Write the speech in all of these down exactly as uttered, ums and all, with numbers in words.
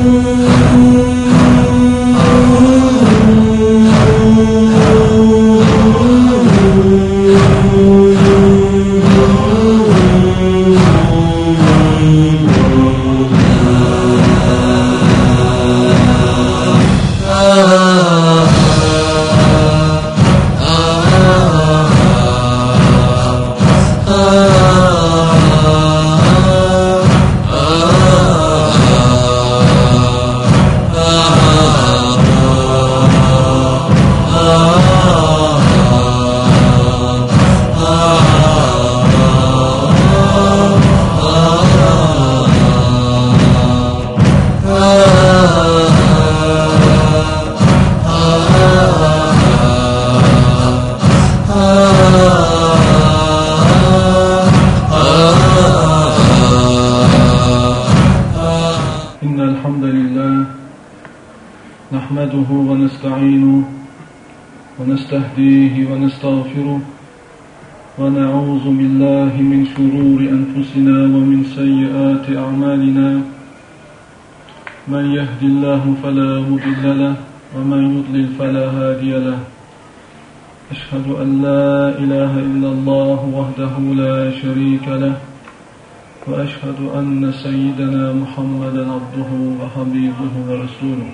نحمده ونستعينه ونستهديه ونستغفره ونعوذ بالله من شرور أنفسنا ومن سيئات أعمالنا من يهد الله فلا مضل له ومن يضلل فلا هادي له أشهد أن لا إله إلا الله وحده لا شريك له وأشهد أن سيدنا محمدا عبده وحبيبه ورسوله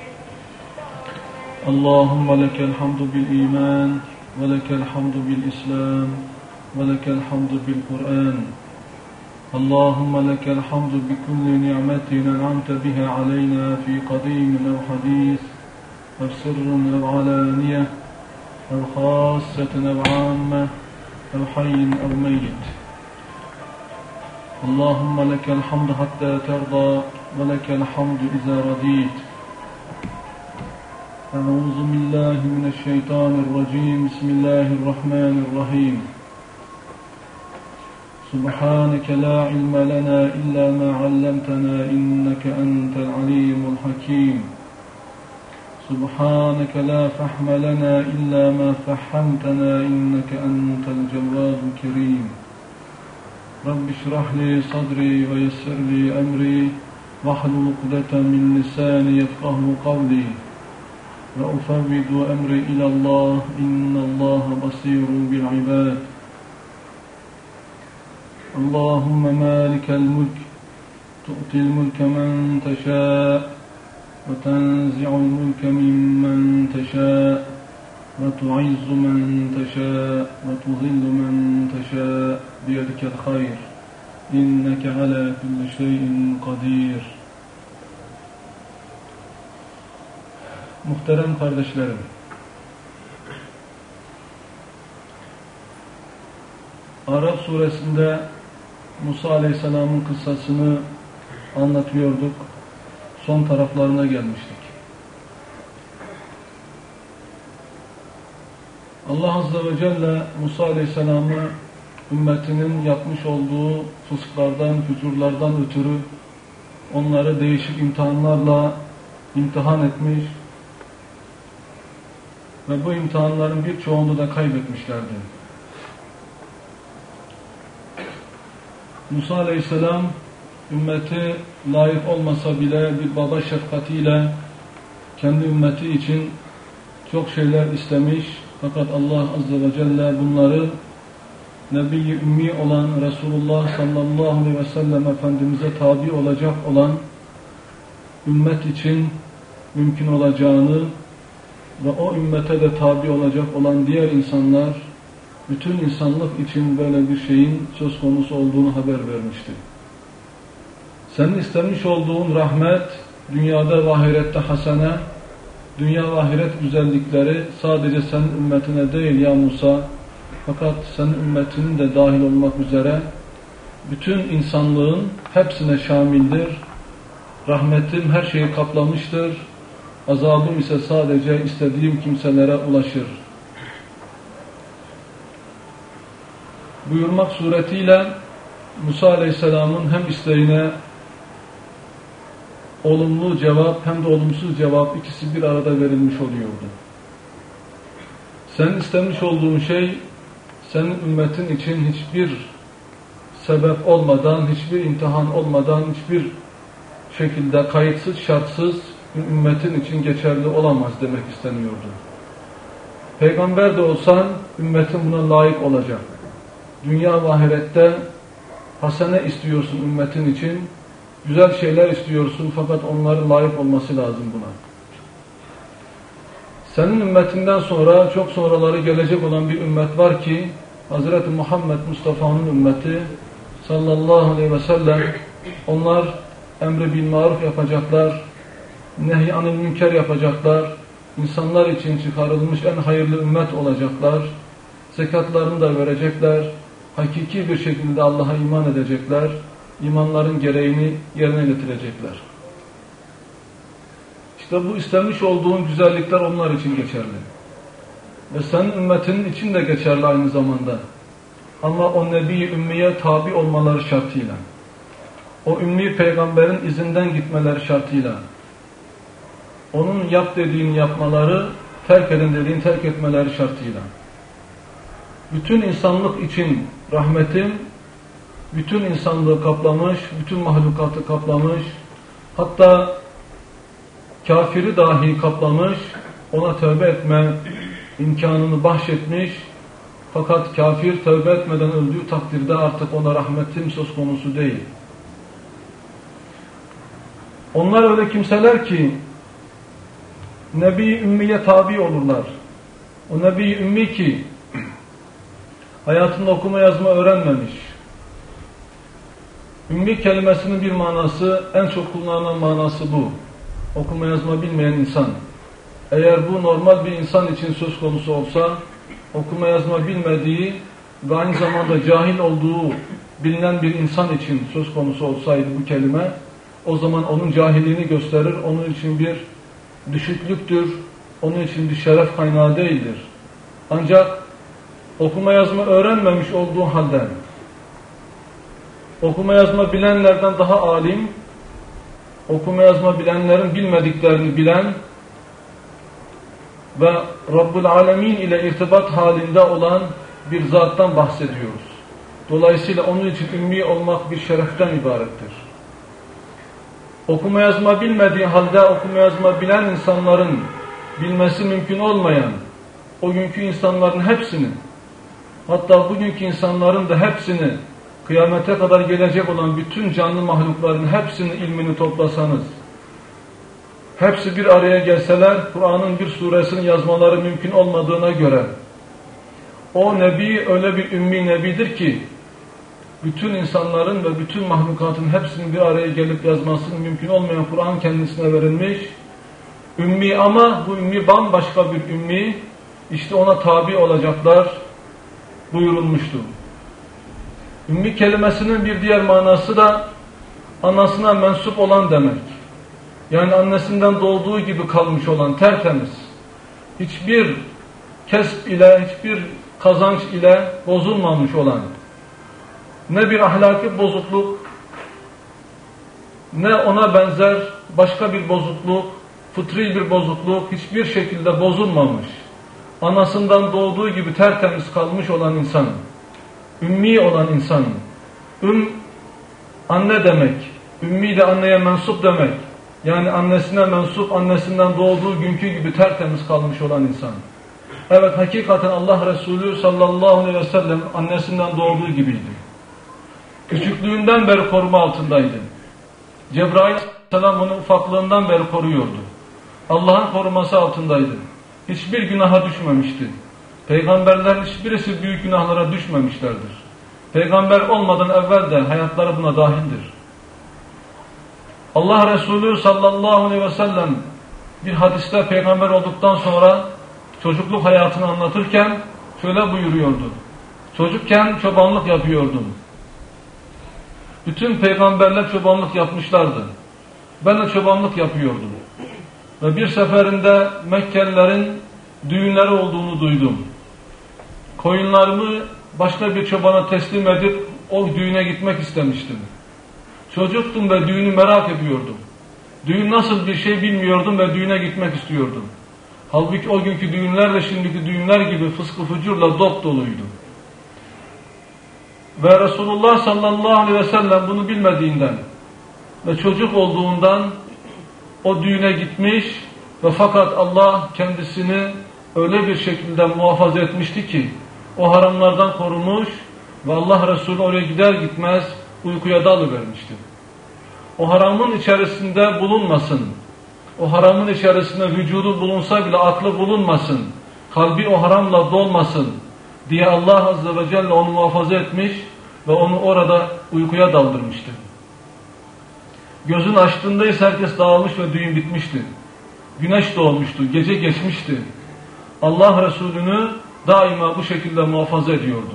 اللهم لك الحمد بالإيمان ولك الحمد بالإسلام ولك الحمد بالقرآن اللهم لك الحمد بكل نعمة أنعمت بها علينا في قديم أو حديث أو سر أو علانية أو خاصة أو عامة أو حي أو ميت اللهم لك الحمد حتى ترضى ولك الحمد إذا رضيت أعوذ بالله من الشيطان الرجيم بسم الله الرحمن الرحيم سبحانك لا علم لنا إلا ما علمتنا إنك أنت العليم الحكيم سبحانك لا فهم لنا إلا ما فهمتنا إنك أنت الجواد الكريم رب اشرح لي صدري ويسر لي أمري واحلل عقدة من لساني يفقهوا قولي وأفوض أمري إلى الله إن الله بصير بالعباد اللهم مالك الملك تؤتي الملك من تشاء وتنزع الملك ممن تشاء وتعز من تشاء وتذل من تشاء بيدك الخير إنك على كل شيء قدير. Muhterem kardeşlerim, Araf suresinde Musa Aleyhisselam'ın kıssasını anlatıyorduk. Son taraflarına gelmiştik. Allah Azze ve Celle Musa Aleyhisselam'ı ümmetinin yapmış olduğu fısklardan, fücurlardan ötürü onları değişik imtihanlarla imtihan etmiş ve bu imtihanların birçoğunu da kaybetmişlerdi. Musa Aleyhisselam ümmeti layık olmasa bile bir baba şefkatiyle kendi ümmeti için çok şeyler istemiş. Fakat Allah Azze ve Celle bunları Nebi-i Ümmi olan Resulullah sallallahu aleyhi ve sellem Efendimiz'e tabi olacak olan ümmet için mümkün olacağını ve o ümmete de tabi olacak olan diğer insanlar, bütün insanlık için böyle bir şeyin söz konusu olduğunu haber vermişti. Senin istemiş olduğun rahmet, dünyada ve ahirette hasene, dünya ve ahiret güzellikleri sadece senin ümmetine değil ya Musa, fakat senin ümmetinin de dahil olmak üzere bütün insanlığın hepsine şamildir. Rahmetim her şeyi kaplamıştır. Azabım ise sadece istediğim kimselere ulaşır. Buyurmak suretiyle Musa Aleyhisselam'ın hem isteğine olumlu cevap hem de olumsuz cevap ikisi bir arada verilmiş oluyordu. Senin istemiş olduğun şey senin ümmetin için hiçbir sebep olmadan, hiçbir imtihan olmadan, hiçbir şekilde kayıtsız şartsız ümmetin için geçerli olamaz demek isteniyordu. Peygamber de olsan ümmetin buna layık olacak. Dünya ve ahirette hasene istiyorsun ümmetin için, güzel şeyler istiyorsun fakat onların layık olması lazım buna. Senin ümmetinden sonra çok sonraları gelecek olan bir ümmet var ki Hazreti Muhammed Mustafa'nın ümmeti sallallahu aleyhi ve sellem, onlar emri bil maruf yapacaklar, nehy anil münker yapacaklar, insanlar için çıkarılmış en hayırlı ümmet olacaklar, zekatlarını da verecekler, hakiki bir şekilde Allah'a iman edecekler, imanların gereğini yerine getirecekler. İşte bu istemiş olduğun güzellikler onlar için geçerli. Ve senin ümmetinin için de geçerli aynı zamanda. Ama o Nebi-i Ümmiye tabi olmaları şartıyla, o Ümmi Peygamberin izinden gitmeleri şartıyla, onun yap dediğini yapmaları, terk edin dediğini terk etmeleri şartıyla. Bütün insanlık için rahmetim, bütün insanlığı kaplamış, bütün mahlukatı kaplamış, hatta kafiri dahi kaplamış, ona tövbe etme imkanını bahşetmiş. Fakat kafir tövbe etmeden öldüğü takdirde artık ona rahmetim söz konusu değil. Onlar öyle kimseler ki Nebi-i Ümmiye tabi olurlar. O Nebi-i Ümmi ki hayatında okuma yazma öğrenmemiş. Ümmi kelimesinin bir manası, en çok kullanılan manası bu. Okuma yazma bilmeyen insan. Eğer bu normal bir insan için söz konusu olsa, okuma yazma bilmediği ve aynı zamanda cahil olduğu bilinen bir insan için söz konusu olsaydı bu kelime, o zaman onun cahilliğini gösterir, onun için bir düşüklüktür, onun için bir şeref kaynağı değildir. Ancak okuma yazma öğrenmemiş olduğu halde, okuma yazma bilenlerden daha alim, okuma yazma bilenlerin bilmediklerini bilen ve Rabbul Alemin ile irtibat halinde olan bir zattan bahsediyoruz. Dolayısıyla onun için ümmi olmak bir şereften ibarettir. Okuma yazma bilmediği halde okuma yazma bilen insanların bilmesi mümkün olmayan, o günkü insanların hepsini, hatta bugünkü insanların da hepsini, kıyamete kadar gelecek olan bütün canlı mahlukların hepsinin ilmini toplasanız, hepsi bir araya gelseler, Kur'an'ın bir suresini yazmaları mümkün olmadığına göre, o Nebi öyle bir ümmi Nebidir ki, bütün insanların ve bütün mahlukatın hepsinin bir araya gelip yazmasının mümkün olmayan Kur'an kendisine verilmiş. Ümmi ama bu ümmi bambaşka bir ümmi, işte ona tabi olacaklar buyurulmuştu. Ümmi kelimesinin bir diğer manası da anasına mensup olan demek. Yani annesinden doğduğu gibi kalmış olan, tertemiz. Hiçbir kesb ile, hiçbir kazanç ile bozulmamış olan. Ne bir ahlaki bozukluk, ne ona benzer başka bir bozukluk, fıtri bir bozukluk hiçbir şekilde bozulmamış. Anasından doğduğu gibi tertemiz kalmış olan insan. Ümmi olan insan. Üm, anne demek. Ümmi de anneye mensup demek. Yani annesine mensup, annesinden doğduğu günkü gibi tertemiz kalmış olan insan. Evet, hakikaten Allah Resulü sallallahu aleyhi ve sellem annesinden doğduğu gibiydi. Küçüklüğünden beri koruma altındaydı. Cebrail aleyhisselam onu ufaklığından beri koruyordu. Allah'ın koruması altındaydı. Hiçbir günaha düşmemişti. Peygamberlerin hiçbirisi büyük günahlara düşmemişlerdir. Peygamber olmadan evvel de hayatları buna dahildir. Allah Resulü sallallahu aleyhi ve sellem bir hadiste peygamber olduktan sonra çocukluk hayatını anlatırken şöyle buyuruyordu. Çocukken çobanlık yapıyordum. Bütün peygamberler çobanlık yapmışlardı. Ben de çobanlık yapıyordum. Ve bir seferinde Mekkelilerin düğünleri olduğunu duydum. Koyunlarımı başka bir çobana teslim edip o düğüne gitmek istemiştim. Çocuktum ve düğünü merak ediyordum. Düğün nasıl bir şey bilmiyordum ve düğüne gitmek istiyordum. Halbuki o günkü düğünler de şimdiki düğünler gibi fıskı fucurla dop doluydu. Ve Resulullah sallallahu aleyhi ve sellem bunu bilmediğinden, ve çocuk olduğundan o düğüne gitmiş ve fakat Allah kendisini öyle bir şekilde muhafaza etmişti ki o haramlardan korumuş ve Allah Resulü oraya gider gitmez uykuya dalıvermişti. O haramın içerisinde bulunmasın, o haramın içerisinde vücudu bulunsa bile aklı bulunmasın, kalbi o haramla dolmasın diye Allah Azze ve Celle onu muhafaza etmiş ve onu orada uykuya daldırmıştı. Gözün açtığında ise herkes dağılmış ve düğün bitmişti. Güneş doğmuştu, gece geçmişti. Allah Resulü'nü daima bu şekilde muhafaza ediyordu.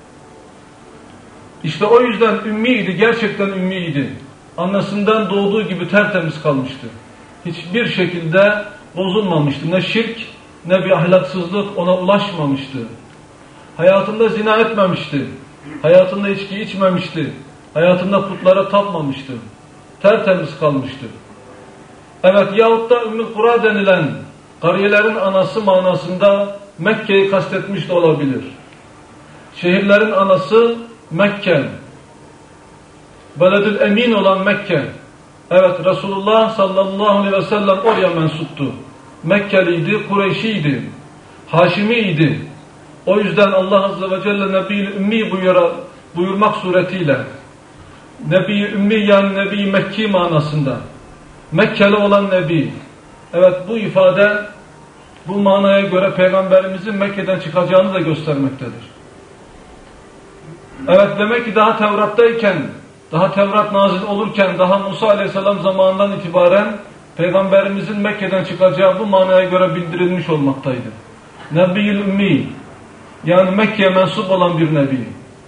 İşte o yüzden ümmiydi, gerçekten ümmiydi. Annesinden doğduğu gibi tertemiz kalmıştı. Hiçbir şekilde bozulmamıştı. Ne şirk ne bir ahlaksızlık ona ulaşmamıştı. Hayatında zina etmemişti. Hayatında içki içmemişti. Hayatında putlara tapmamıştı. Tertemiz kalmıştı. Evet, yahut da Ümmü Kura denilen kariyelerin anası manasında Mekke'yi kastetmiş de olabilir. Şehirlerin anası Mekke. Beledül emin olan Mekke. Evet, Resulullah sallallahu aleyhi ve sellem oraya mensuptu. Mekkeliydi, Kureyşiydi, Haşimiydi. O yüzden Allah Azze ve Celle Nebi-i Ümmi buyura, buyurmak suretiyle Nebi-i Ümmi yani Nebi-i Mekki manasında Mekkeli olan Nebi. Evet, bu ifade bu manaya göre Peygamberimizin Mekke'den çıkacağını da göstermektedir. Evet, demek ki daha Tevrat'tayken, daha Tevrat nazil olurken, daha Musa Aleyhisselam zamanından itibaren Peygamberimizin Mekke'den çıkacağı bu manaya göre bildirilmiş olmaktaydı. Nebi-i Ümmi yani Mekke'ye mensup olan bir Nebi.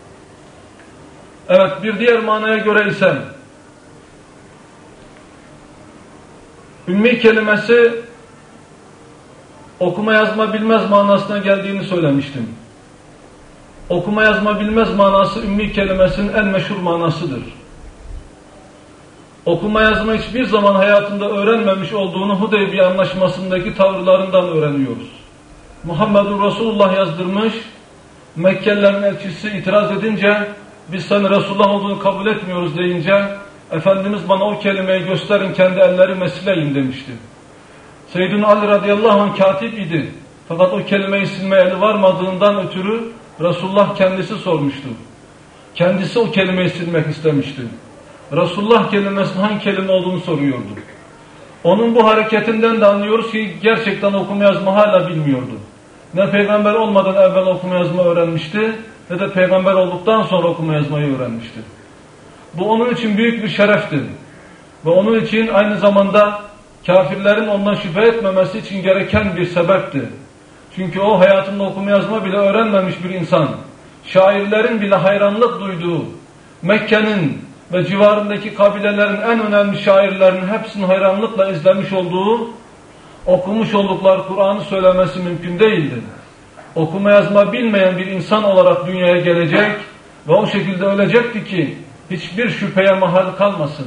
Evet, bir diğer manaya göre ise Ümmi kelimesi okuma yazma bilmez manasına geldiğini söylemiştim. Okuma yazma bilmez manası Ümmi kelimesinin en meşhur manasıdır. Okuma yazma hiçbir zaman hayatında öğrenmemiş olduğunu Hudeybiye anlaşmasındaki tavırlarından öğreniyoruz. Muhammedur Resulullah yazdırmış, Mekkelilerin elçisi itiraz edince biz senin Resulullah olduğunu kabul etmiyoruz deyince Efendimiz bana o kelimeyi gösterin, kendi ellerime sileyim demişti. Seyyidun Ali radıyallahu anh katip idi. Fakat o kelimeyi silmeye eli varmadığından ötürü Resulullah kendisi sormuştu. Kendisi o kelimeyi silmek istemişti. Resulullah kelimesinin hangi kelime olduğunu soruyordu. Onun bu hareketinden de anlıyoruz ki gerçekten okuma yazma hala bilmiyordu. Ne peygamber olmadan evvel okuma yazma öğrenmişti ne de peygamber olduktan sonra okuma yazmayı öğrenmişti. Bu onun için büyük bir şerefti. Ve onun için aynı zamanda kafirlerin ondan şüphe etmemesi için gereken bir sebepti. Çünkü o hayatında okuma yazma bile öğrenmemiş bir insan. Şairlerin bile hayranlık duyduğu, Mekke'nin ve civarındaki kabilelerin en önemli şairlerinin hepsinin hayranlıkla izlemiş olduğu, okumuş oldukları Kur'an'ı söylemesi mümkün değildi. Okuma yazma bilmeyen bir insan olarak dünyaya gelecek ve o şekilde ölecekti ki hiçbir şüpheye mahal kalmasın.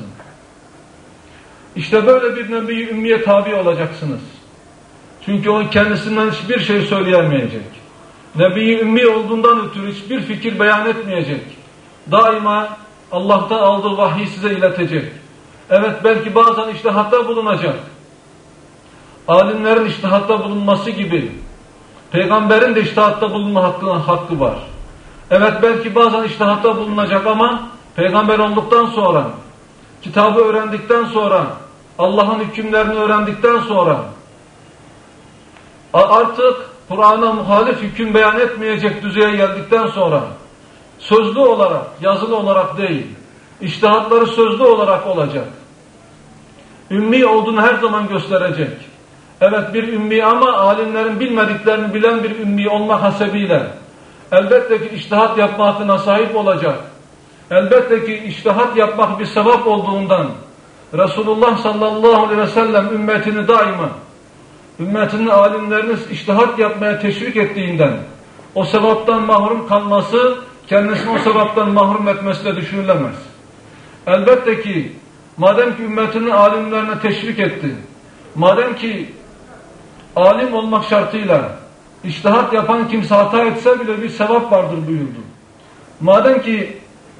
İşte böyle bir Nebi-i Ümmiye tabi olacaksınız. Çünkü o kendisinden hiçbir şey söyleyemeyecek. Nebi-i Ümmi olduğundan ötürü hiçbir fikir beyan etmeyecek. Daima Allah'tan aldığı vahyi size iletecek. Evet, belki bazen içtihatta bulunacak. Alimlerin içtihatta bulunması gibi peygamberin de içtihatta bulunma hakkı, hakkı var. Evet, belki bazen içtihatta bulunacak ama peygamber olduktan sonra, kitabı öğrendikten sonra, Allah'ın hükümlerini öğrendikten sonra artık Kur'an'a muhalif hüküm beyan etmeyecek düzeye geldikten sonra sözlü olarak, yazılı olarak değil, içtihatları sözlü olarak olacak. Ümmi olduğunu her zaman gösterecek. Evet, bir ümmi ama alimlerin bilmediklerini bilen bir ümmi olmak hasebiyle elbette ki içtihat yapma hakkına sahip olacak. Elbette ki içtihat yapmak bir sevap olduğundan Resulullah sallallahu aleyhi ve sellem ümmetini daima, ümmetinin alimlerini içtihat yapmaya teşvik ettiğinden o sevaptan mahrum kalması, kendisini o sevaptan mahrum etmesi de düşünülemez. Elbette ki madem ki ümmetinin alimlerine teşvik etti, madem ki alim olmak şartıyla içtihat yapan kimse hata etse bile bir sevap vardır buyurdu. Madem ki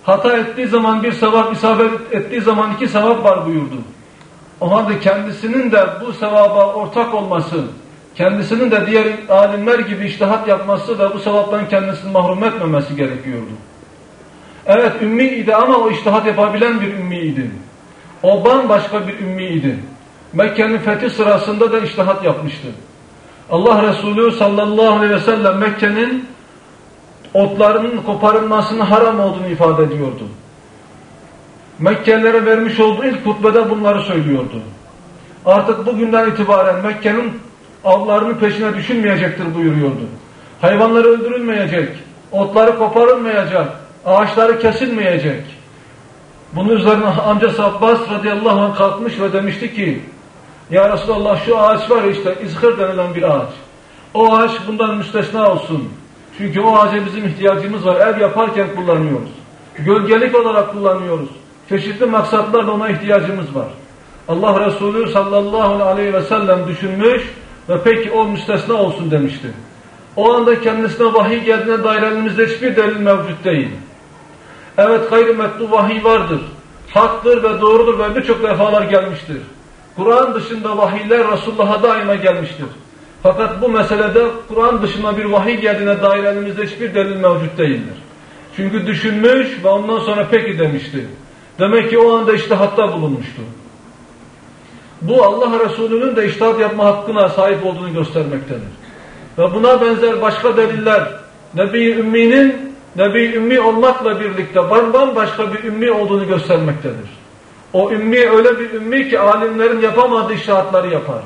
Hata ettiği zaman bir sevap, isabet ettiği zaman iki sevap var buyurdu. O halde kendisinin de bu sevaba ortak olması, kendisinin de diğer alimler gibi içtihat yapması ve bu sevaptan kendisini mahrum etmemesi gerekiyordu. Evet, ümmiydi ama o içtihat yapabilen bir ümmiydi. O bambaşka bir ümmiydi. Mekke'nin fethi sırasında da içtihat yapmıştı. Allah Resulü sallallahu aleyhi ve sellem Mekke'nin otlarının koparılmasının haram olduğunu ifade ediyordu. Mekkelilere vermiş olduğu ilk hutbede bunları söylüyordu. Artık bugünden itibaren Mekke'nin avlarının peşine düşülmeyecektir buyuruyordu. Hayvanları öldürülmeyecek, otları koparılmayacak, ağaçları kesilmeyecek. Bunun üzerine amcası Abbas radıyallahu anh kalkmış ve demişti ki, ya Resulallah, şu ağaç var ya işte, izhir denilen bir ağaç. O ağaç bundan müstesna olsun. Çünkü o ağaca bizim ihtiyacımız var. Ev yaparken kullanıyoruz. Gölgelik olarak kullanıyoruz. Çeşitli maksatlarla ona ihtiyacımız var. Allah Resulü sallallahu aleyhi ve sellem düşünmüş ve peki o müstesna olsun demişti. O anda kendisine vahiy geldiğine dair elimizde hiçbir delil mevcut değil. Evet, gayrimetlu vahiy vardır. Haktır ve doğrudur ve birçok defalar gelmiştir. Kur'an dışında vahiyler Resulullah'a daima gelmiştir. Fakat bu meselede Kur'an dışında bir vahiy geldiğine dair elimizde hiçbir delil mevcut değildir. Çünkü düşünmüş ve ondan sonra peki demişti. Demek ki o anda içtihatta bulunmuştu. Bu Allah Resulü'nün de içtihat yapma hakkına sahip olduğunu göstermektedir. Ve buna benzer başka deliller Nebi Ümmi'nin Nebi Ümmi olmakla birlikte bambaşka bir ümmi olduğunu göstermektedir. O ümmi öyle bir ümmi ki alimlerin yapamadığı içtihatları yapar.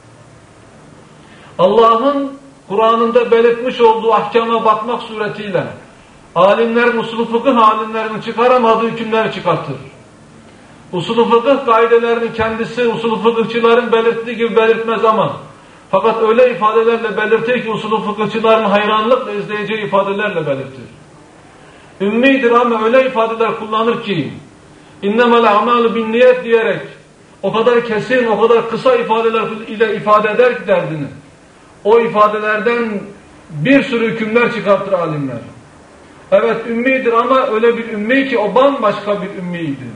Allah'ın Kur'an'ında belirtmiş olduğu ahkama bakmak suretiyle alimlerin, usul-u fıkıh alimlerinin çıkaramadığı hükümleri çıkartır. Usul-u fıkıh kaidelerinin kendisi usul-u fıkıhçıların belirttiği gibi belirtmez ama fakat öyle ifadelerle belirtir ki usul-u fıkıhçıların hayranlıkla izleyeceği ifadelerle belirtir. Ümmidir ama öyle ifadeler kullanır ki innemel a'malu bin niyet diyerek o kadar kesin, o kadar kısa ifadeler ile ifade eder ki derdini. O ifadelerden bir sürü hükümler çıkartır alimler. Evet, ümmidir ama öyle bir ümmi ki o bambaşka bir ümmiydi.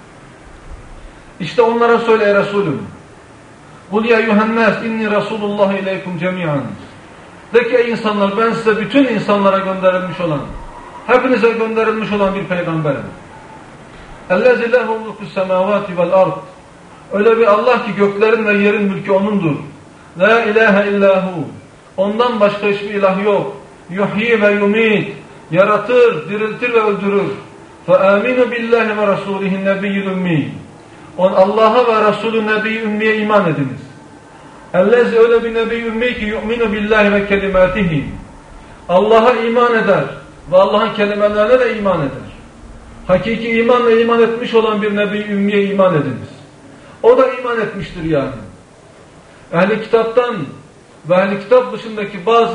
İşte onlara söyle ey Resulüm. Kul ya eyyühennâs inni Resulullah ileykum cemiyan. De ki ey insanlar, ben size bütün insanlara gönderilmiş olan, hepinize gönderilmiş olan bir peygamberim. Ellezî lehu mulkus semâvâti vel ard. Öyle bir Allah ki göklerin ve yerin mülkü O'nundur. La ilahe illahu. Ondan başka hiçbir ilah yok. Yuhyi ve yumit. Yaratır, diriltir ve öldürür. فَآمِنُوا بِاللّٰهِ وَرَسُولِهِ النَّبِيِّ الْاُمِّيِّ. Allah'a ve Resulü Nebi Ümmi'ye iman ediniz. Ellezi öyle bir Nebi Ümmi ki yu'minu billahi ve kelimatihi. Allah'a iman eder ve Allah'ın kelimelerine de iman eder. Hakiki imanla iman etmiş olan bir Nebi Ümmi'ye iman ediniz. O da iman etmiştir yani. Ehli kitaptan ve ehli kitap dışındaki bazı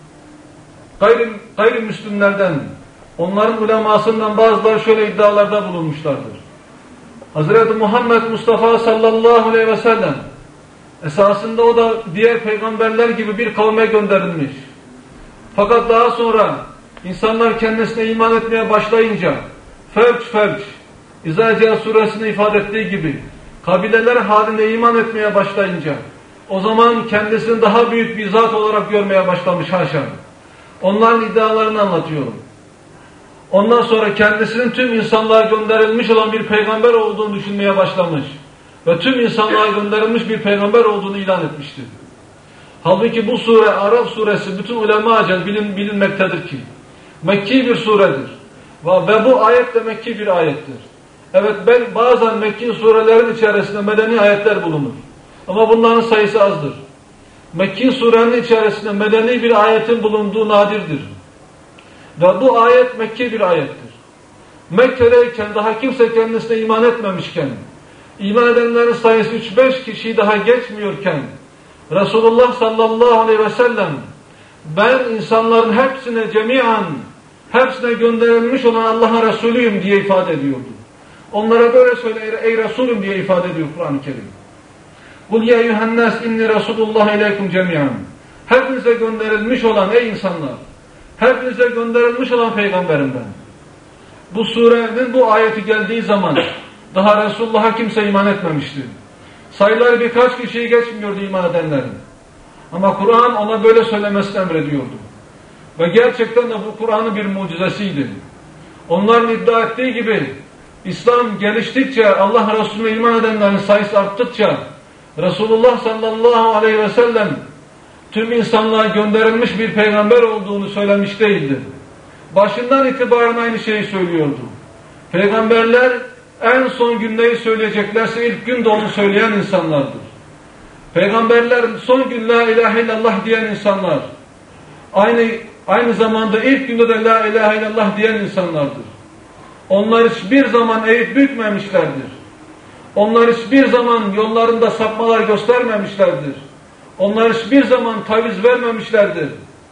gayri, gayrimüslimlerden, onların ulemasından bazıları şöyle iddialarda bulunmuşlardır. Hazreti Muhammed Mustafa sallallahu aleyhi ve sellem esasında o da diğer peygamberler gibi bir kavme gönderilmiş. Fakat daha sonra insanlar kendisine iman etmeye başlayınca fevç fevç İzâ suresinde ifade ettiği gibi kabileler halinde iman etmeye başlayınca o zaman kendisini daha büyük bir zat olarak görmeye başlamış haşa. Onların iddialarını anlatıyorum. Ondan sonra kendisinin tüm insanlığa gönderilmiş olan bir peygamber olduğunu düşünmeye başlamış. Ve tüm insanlığa gönderilmiş bir peygamber olduğunu ilan etmiştir. Halbuki bu sure, Araf suresi bütün ulema-ı bilin, bilinmektedir ki Mekki bir suredir. Ve bu ayet de Mekki bir ayettir. Evet, ben bazen Mekki surelerin içerisinde medeni ayetler bulunur. Ama bunların sayısı azdır. Mekki surenin içerisinde medeni bir ayetin bulunduğu nadirdir. Ve bu ayet Mekki bir ayettir. Mekke'deyken daha kimse kendisine iman etmemişken, iman edenlerin sayısı üç beş kişiyi daha geçmiyorken, Resulullah sallallahu aleyhi ve sellem, ben insanların hepsine cemiyan, hepsine gönderilmiş olan Allah'ın Resulüyüm diye ifade ediyordu. Onlara böyle söyle ey Resulüm diye ifade ediyor Kur'an-ı Kerim. Kul ya eyyühennâs inni Resulullah ileykum cemiyan. Hepinize gönderilmiş olan ey insanlar, hepinize gönderilmiş olan peygamberim ben. bu surenin bu ayeti geldiği zaman daha Resulullah'a kimse iman etmemişti. Sayıları birkaç kişiyi geçmiyordu iman edenlerin. Ama Kur'an ona böyle söylemesini emrediyordu. Ve gerçekten de bu Kur'an'ın bir mucizesiydi. Onların iddia ettiği gibi İslam geliştikçe, Allah Resulüne iman edenlerin sayısı arttıkça Resulullah sallallahu aleyhi ve sellem tüm insanlığa gönderilmiş bir peygamber olduğunu söylemiş değildi. Başından itibaren aynı şeyi söylüyordu. Peygamberler en son gün neyi söyleyeceklerse ilk gün de onu söyleyen insanlardır. Peygamberler son gün la ilahe illallah diyen insanlar. Aynı aynı zamanda ilk günde de la ilahe illallah diyen insanlardır. Onlar hiçbir zaman eğip bükmemişlerdir. Onlar hiçbir zaman yollarında sapmalar göstermemişlerdir. Onlar hiçbir zaman taviz vermemişlerdir.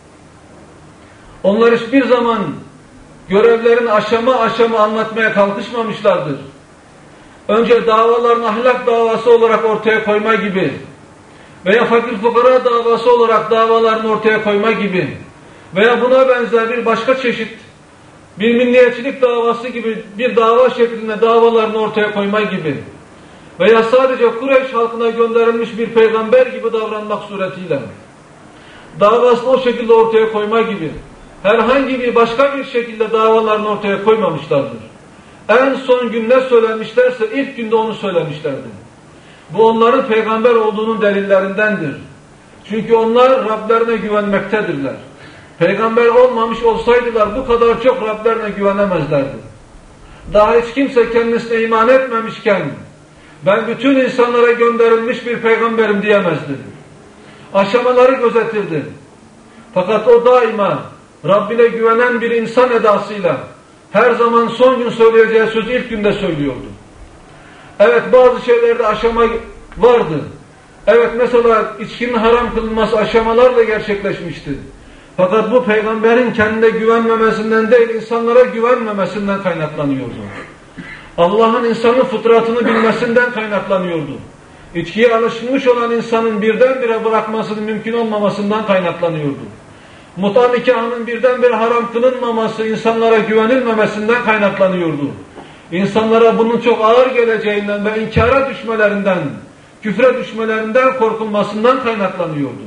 Onlar hiçbir zaman görevlerini aşama aşama anlatmaya kalkışmamışlardır. Önce davalarını ahlak davası olarak ortaya koyma gibi veya fakir fukara davası olarak davalarını ortaya koyma gibi veya buna benzer bir başka çeşit bir milliyetçilik davası gibi bir dava şeklinde davalarını ortaya koyma gibi veya sadece Kureyş halkına gönderilmiş bir peygamber gibi davranmak suretiyle davasını o şekilde ortaya koyma gibi herhangi bir başka bir şekilde davalarını ortaya koymamışlardır. En son gün ne söylemişlerse ilk günde onu söylemişlerdir. Bu onların peygamber olduğunun delillerindendir. Çünkü onlar Rablerine güvenmektedirler. Peygamber olmamış olsaydılar bu kadar çok Rablerine güvenemezlerdi. Daha hiç kimse kendisine iman etmemişken ben bütün insanlara gönderilmiş bir peygamberim diyemezdi. Aşamaları gözetirdi. Fakat o daima Rabbine güvenen bir insan edasıyla her zaman son gün söyleyeceği sözü ilk günde söylüyordu. Evet, bazı şeylerde aşama vardı. Evet, mesela içkinin haram kılınması aşamalarla gerçekleşmişti. Fakat bu peygamberin kendine güvenmemesinden değil, insanlara güvenmemesinden kaynaklanıyordu. Allah'ın insanın fıtratını bilmesinden kaynaklanıyordu. İçkiye alışmış olan insanın birdenbire bırakmasının mümkün olmamasından kaynaklanıyordu. Muta nikahının birdenbire haram kılınmaması insanlara güvenilmemesinden kaynaklanıyordu. İnsanlara bunun çok ağır geleceğinden ve inkara düşmelerinden, küfre düşmelerinden korkulmasından kaynaklanıyordu.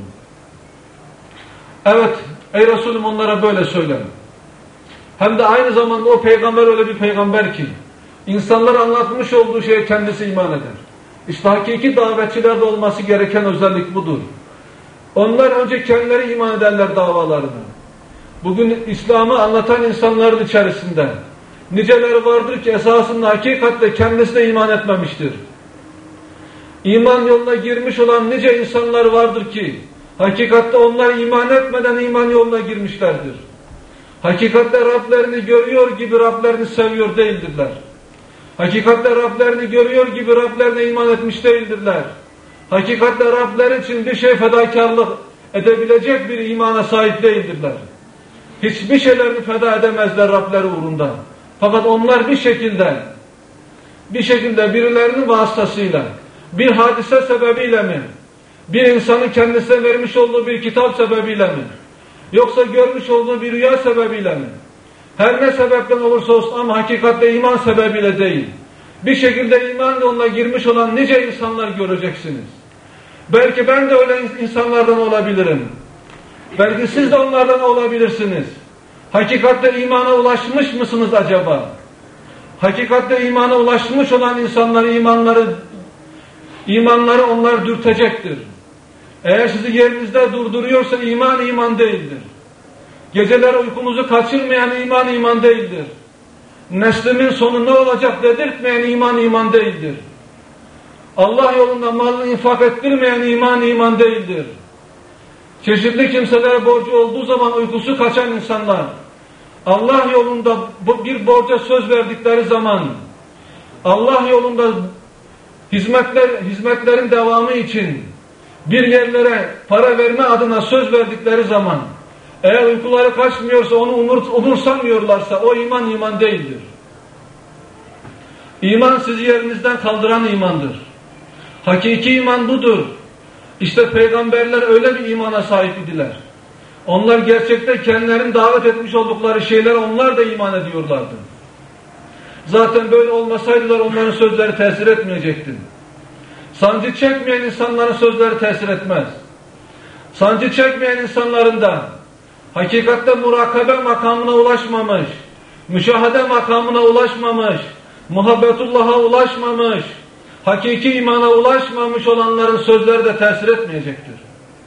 Evet, ey Resulüm onlara böyle söyle. Hem de aynı zamanda o peygamber öyle bir peygamber ki insanlara anlatmış olduğu şeye kendisi iman eder. İşte hakiki davetçilerde olması gereken özellik budur. Onlar önce kendileri iman ederler davalarına. Bugün İslam'ı anlatan insanların içerisinde niceleri vardır ki esasında hakikatle kendisine iman etmemiştir. İman yoluna girmiş olan nice insanlar vardır ki hakikatte onlar iman etmeden iman yoluna girmişlerdir. Hakikatte Rablerini görüyor gibi Rablerini seviyor değildirler. Hakikatte Rablerini görüyor gibi Rablerine iman etmiş değildirler. Hakikatte Rabler için bir şey fedakarlık edebilecek bir imana sahip değildirler. Hiçbir şeylerini feda edemezler Rableri uğrunda. Fakat onlar bir şekilde, bir şekilde birilerinin vasıtasıyla, bir hadise sebebiyle mi, bir insanın kendisine vermiş olduğu bir kitap sebebiyle mi, yoksa görmüş olduğu bir rüya sebebiyle mi, her ne sebepten olursa olsun ama hakikatte iman sebebiyle değil, bir şekilde iman yoluna girmiş olan nice insanlar göreceksiniz. Belki ben de öyle insanlardan olabilirim. Belki siz de onlardan olabilirsiniz. Hakikatte imana ulaşmış mısınız acaba? Hakikatte imana ulaşmış olan insanların imanları, imanları onlar dürtecektir. Eğer sizi yerinizde durduruyorsa iman iman değildir. Geceler uykunuzu kaçırmayan iman iman değildir. Neslimin sonu ne olacak dedirtmeyen iman iman değildir. Allah yolunda malını infak ettirmeyen iman iman değildir. Çeşitli kimseler borcu olduğu zaman uykusu kaçan insanlar, Allah yolunda bir borca söz verdikleri zaman, Allah yolunda hizmetler, hizmetlerin devamı için bir yerlere para verme adına söz verdikleri zaman, eğer uykuları kaçmıyorsa, onu umur, umursamıyorlarsa o iman iman değildir. İman sizi yerinizden kaldıran imandır. Hakiki iman budur. İşte peygamberler öyle bir imana sahip idiler. Onlar gerçekte kendilerinin davet etmiş oldukları şeyler onlar da iman ediyorlardı. Zaten böyle olmasaydılar onların sözleri tesir etmeyecekti. Sancı çekmeyen insanların sözleri tesir etmez. Sancı çekmeyen insanların da hakikatte murakabe makamına ulaşmamış, müşahede makamına ulaşmamış, muhabbetullah'a ulaşmamış, hakiki imana ulaşmamış olanların sözleri de tesir etmeyecektir.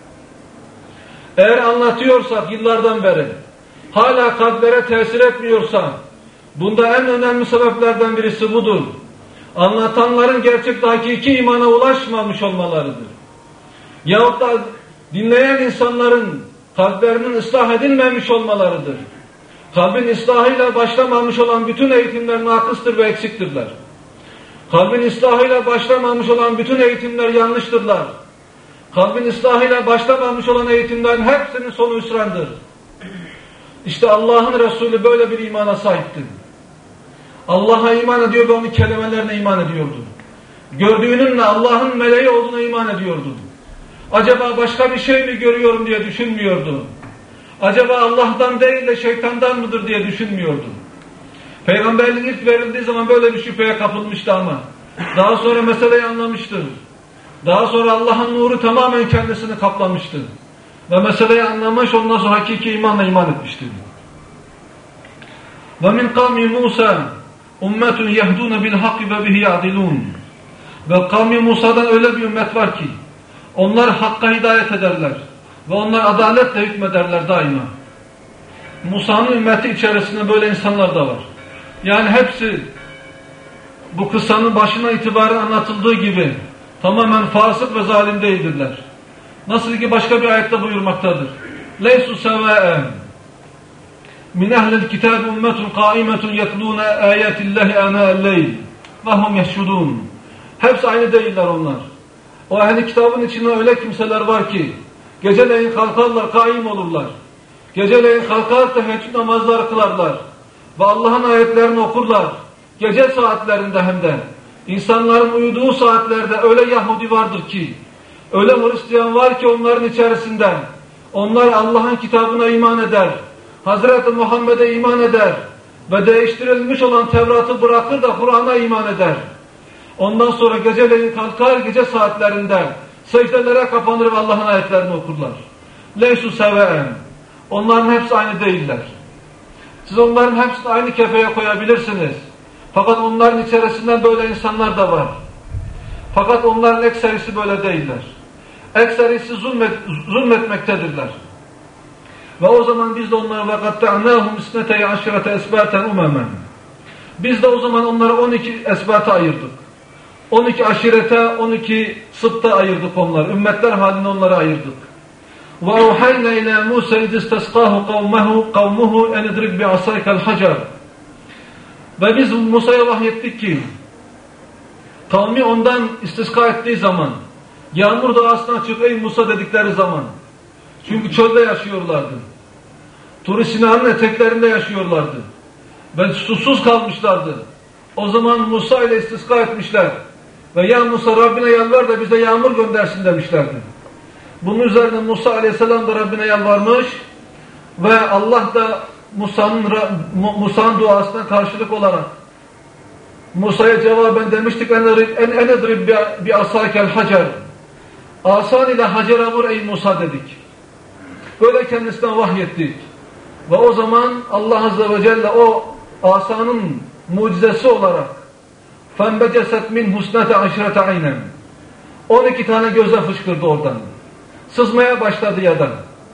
Eğer anlatıyorsak yıllardan beri hala kalplere tesir etmiyorsa, bunda en önemli sebeplerden birisi budur. Anlatanların gerçekte hakiki imana ulaşmamış olmalarıdır. Yahut da dinleyen insanların kalplerinin ıslah edilmemiş olmalarıdır. Kalbin ıslahıyla başlamamış olan bütün eğitimler nakıstır ve eksiktirler. Kalbin ıslahıyla başlamamış olan bütün eğitimler yanlıştırlar. Kalbin ıslahıyla başlamamış olan eğitimlerin hepsinin sonu hüsrandır. İşte Allah'ın Resulü böyle bir imana sahipti. Allah'a iman ediyor ve onun kelimelerine iman ediyordu. Gördüğününle Allah'ın meleği olduğuna iman ediyordu. Acaba başka bir şey mi görüyorum diye düşünmüyordu. Acaba Allah'tan değil de şeytandan mıdır diye düşünmüyordu. Peygamberliğin ilk verildiği zaman böyle bir şüpheye kapılmıştı ama daha sonra meseleyi anlamıştır. Daha sonra Allah'ın nuru tamamen kendisini kaplamıştı. Ve meseleyi anlamış, ondan sonra hakiki imanla iman etmiştir. وَمِنْ قَوْمِ مُوسَى اُمَّةٌ يَهْدُونَ بِالْحَقِّ وَبِهِ يَعْدِلُونَ Ve kavmi Musa'dan öyle bir ümmet var ki onlar hakka hidayet ederler ve onlar adaletle hükmederler daima. Musa'nın ümmeti içerisinde böyle insanlar da var. Yani hepsi bu kıssanın başına itibaren anlatıldığı gibi tamamen fasık ve zalim değildirler. Nasıl ki başka bir ayette buyurmaktadır. لَيْسُ سَوَاءً مِنْ اَهْلِ الْكِتَابِ اُمَّةٌ قَائِمَةٌ يَتْلُونَ آيَاتِ اللّٰهِ آنَاءَ اللَّيْلِ وَهُمْ يَشْهُدُونَ Hepsi aynı değiller onlar. O ehli kitabın içinde öyle kimseler var ki geceleyin kalkarlar, kaim olurlar. Geceleyin kalkar teheccüd namazları kılarlar. Ve Allah'ın ayetlerini okurlar. Gece saatlerinde hem de. İnsanların uyuduğu saatlerde öyle Yahudi vardır ki, öyle Hristiyan var ki onların içerisinde. Onlar Allah'ın kitabına iman eder. Hazreti Muhammed'e iman eder. Ve değiştirilmiş olan Tevrat'ı bırakır da Kur'an'a iman eder. Ondan sonra geceleyin kalkar, gece saatlerinde secdelere kapanır ve Allah'ın ayetlerini okurlar. Leysu seve'en. Onların hepsi aynı değiller. Siz onların hepsini aynı kefeye koyabilirsiniz. Fakat onların içerisinden böyle insanlar da var. Fakat onların ekserisi böyle değiller. Ekserisi zulmet, zulmetmektedirler. Ve o zaman biz de onlara وَقَطَّعْنَاهُمْ اِسْنَتَيْ عَشْرَةَ اَسْبَاتًا اُمَمًا Biz de o zaman onları on iki esbata ayırdık. on iki aşirete, on iki sıpta ayırdık onları. Ümmetler halinde onları ayırdık. وَاَوْحَيْنَا اِلَى مُوسَى اِذْ اسْتَسْقَاهُ قَوْمُهُ قَوْمُهُ اَنْ اِدْرِكْ بِعَصَيْكَ الْحَجَرِ Ve biz Musa'ya vahyettik ki kavmi ondan istiska ettiği zaman yağmur doğasına çık ey Musa dedikleri zaman, çünkü çölde yaşıyorlardı. Tur-i Sina'nın eteklerinde yaşıyorlardı. Ve susuz kalmışlardı. O zaman Musa ile istiska etmişler. Ve ya Musa Rabbine yalvar da bize yağmur göndersin demişlerdi. Bunun üzerine Musa aleyhisselam da Rabbine yalvarmış. Ve Allah da Musa'nın Musa'nın duasına karşılık olarak Musa'ya cevaben demiştik en enedrib bi asakel hacer. Asan ile hacera vur ey Musa dedik. Böyle kendisine vahyettik. Ve o zaman Allah Azze ve Celle o asanın mucizesi olarak فَنْبَجَسَتْ مِنْ husnete aşrete aynen on iki tane göze fışkırdı oradan. Sızmaya başladı yadan.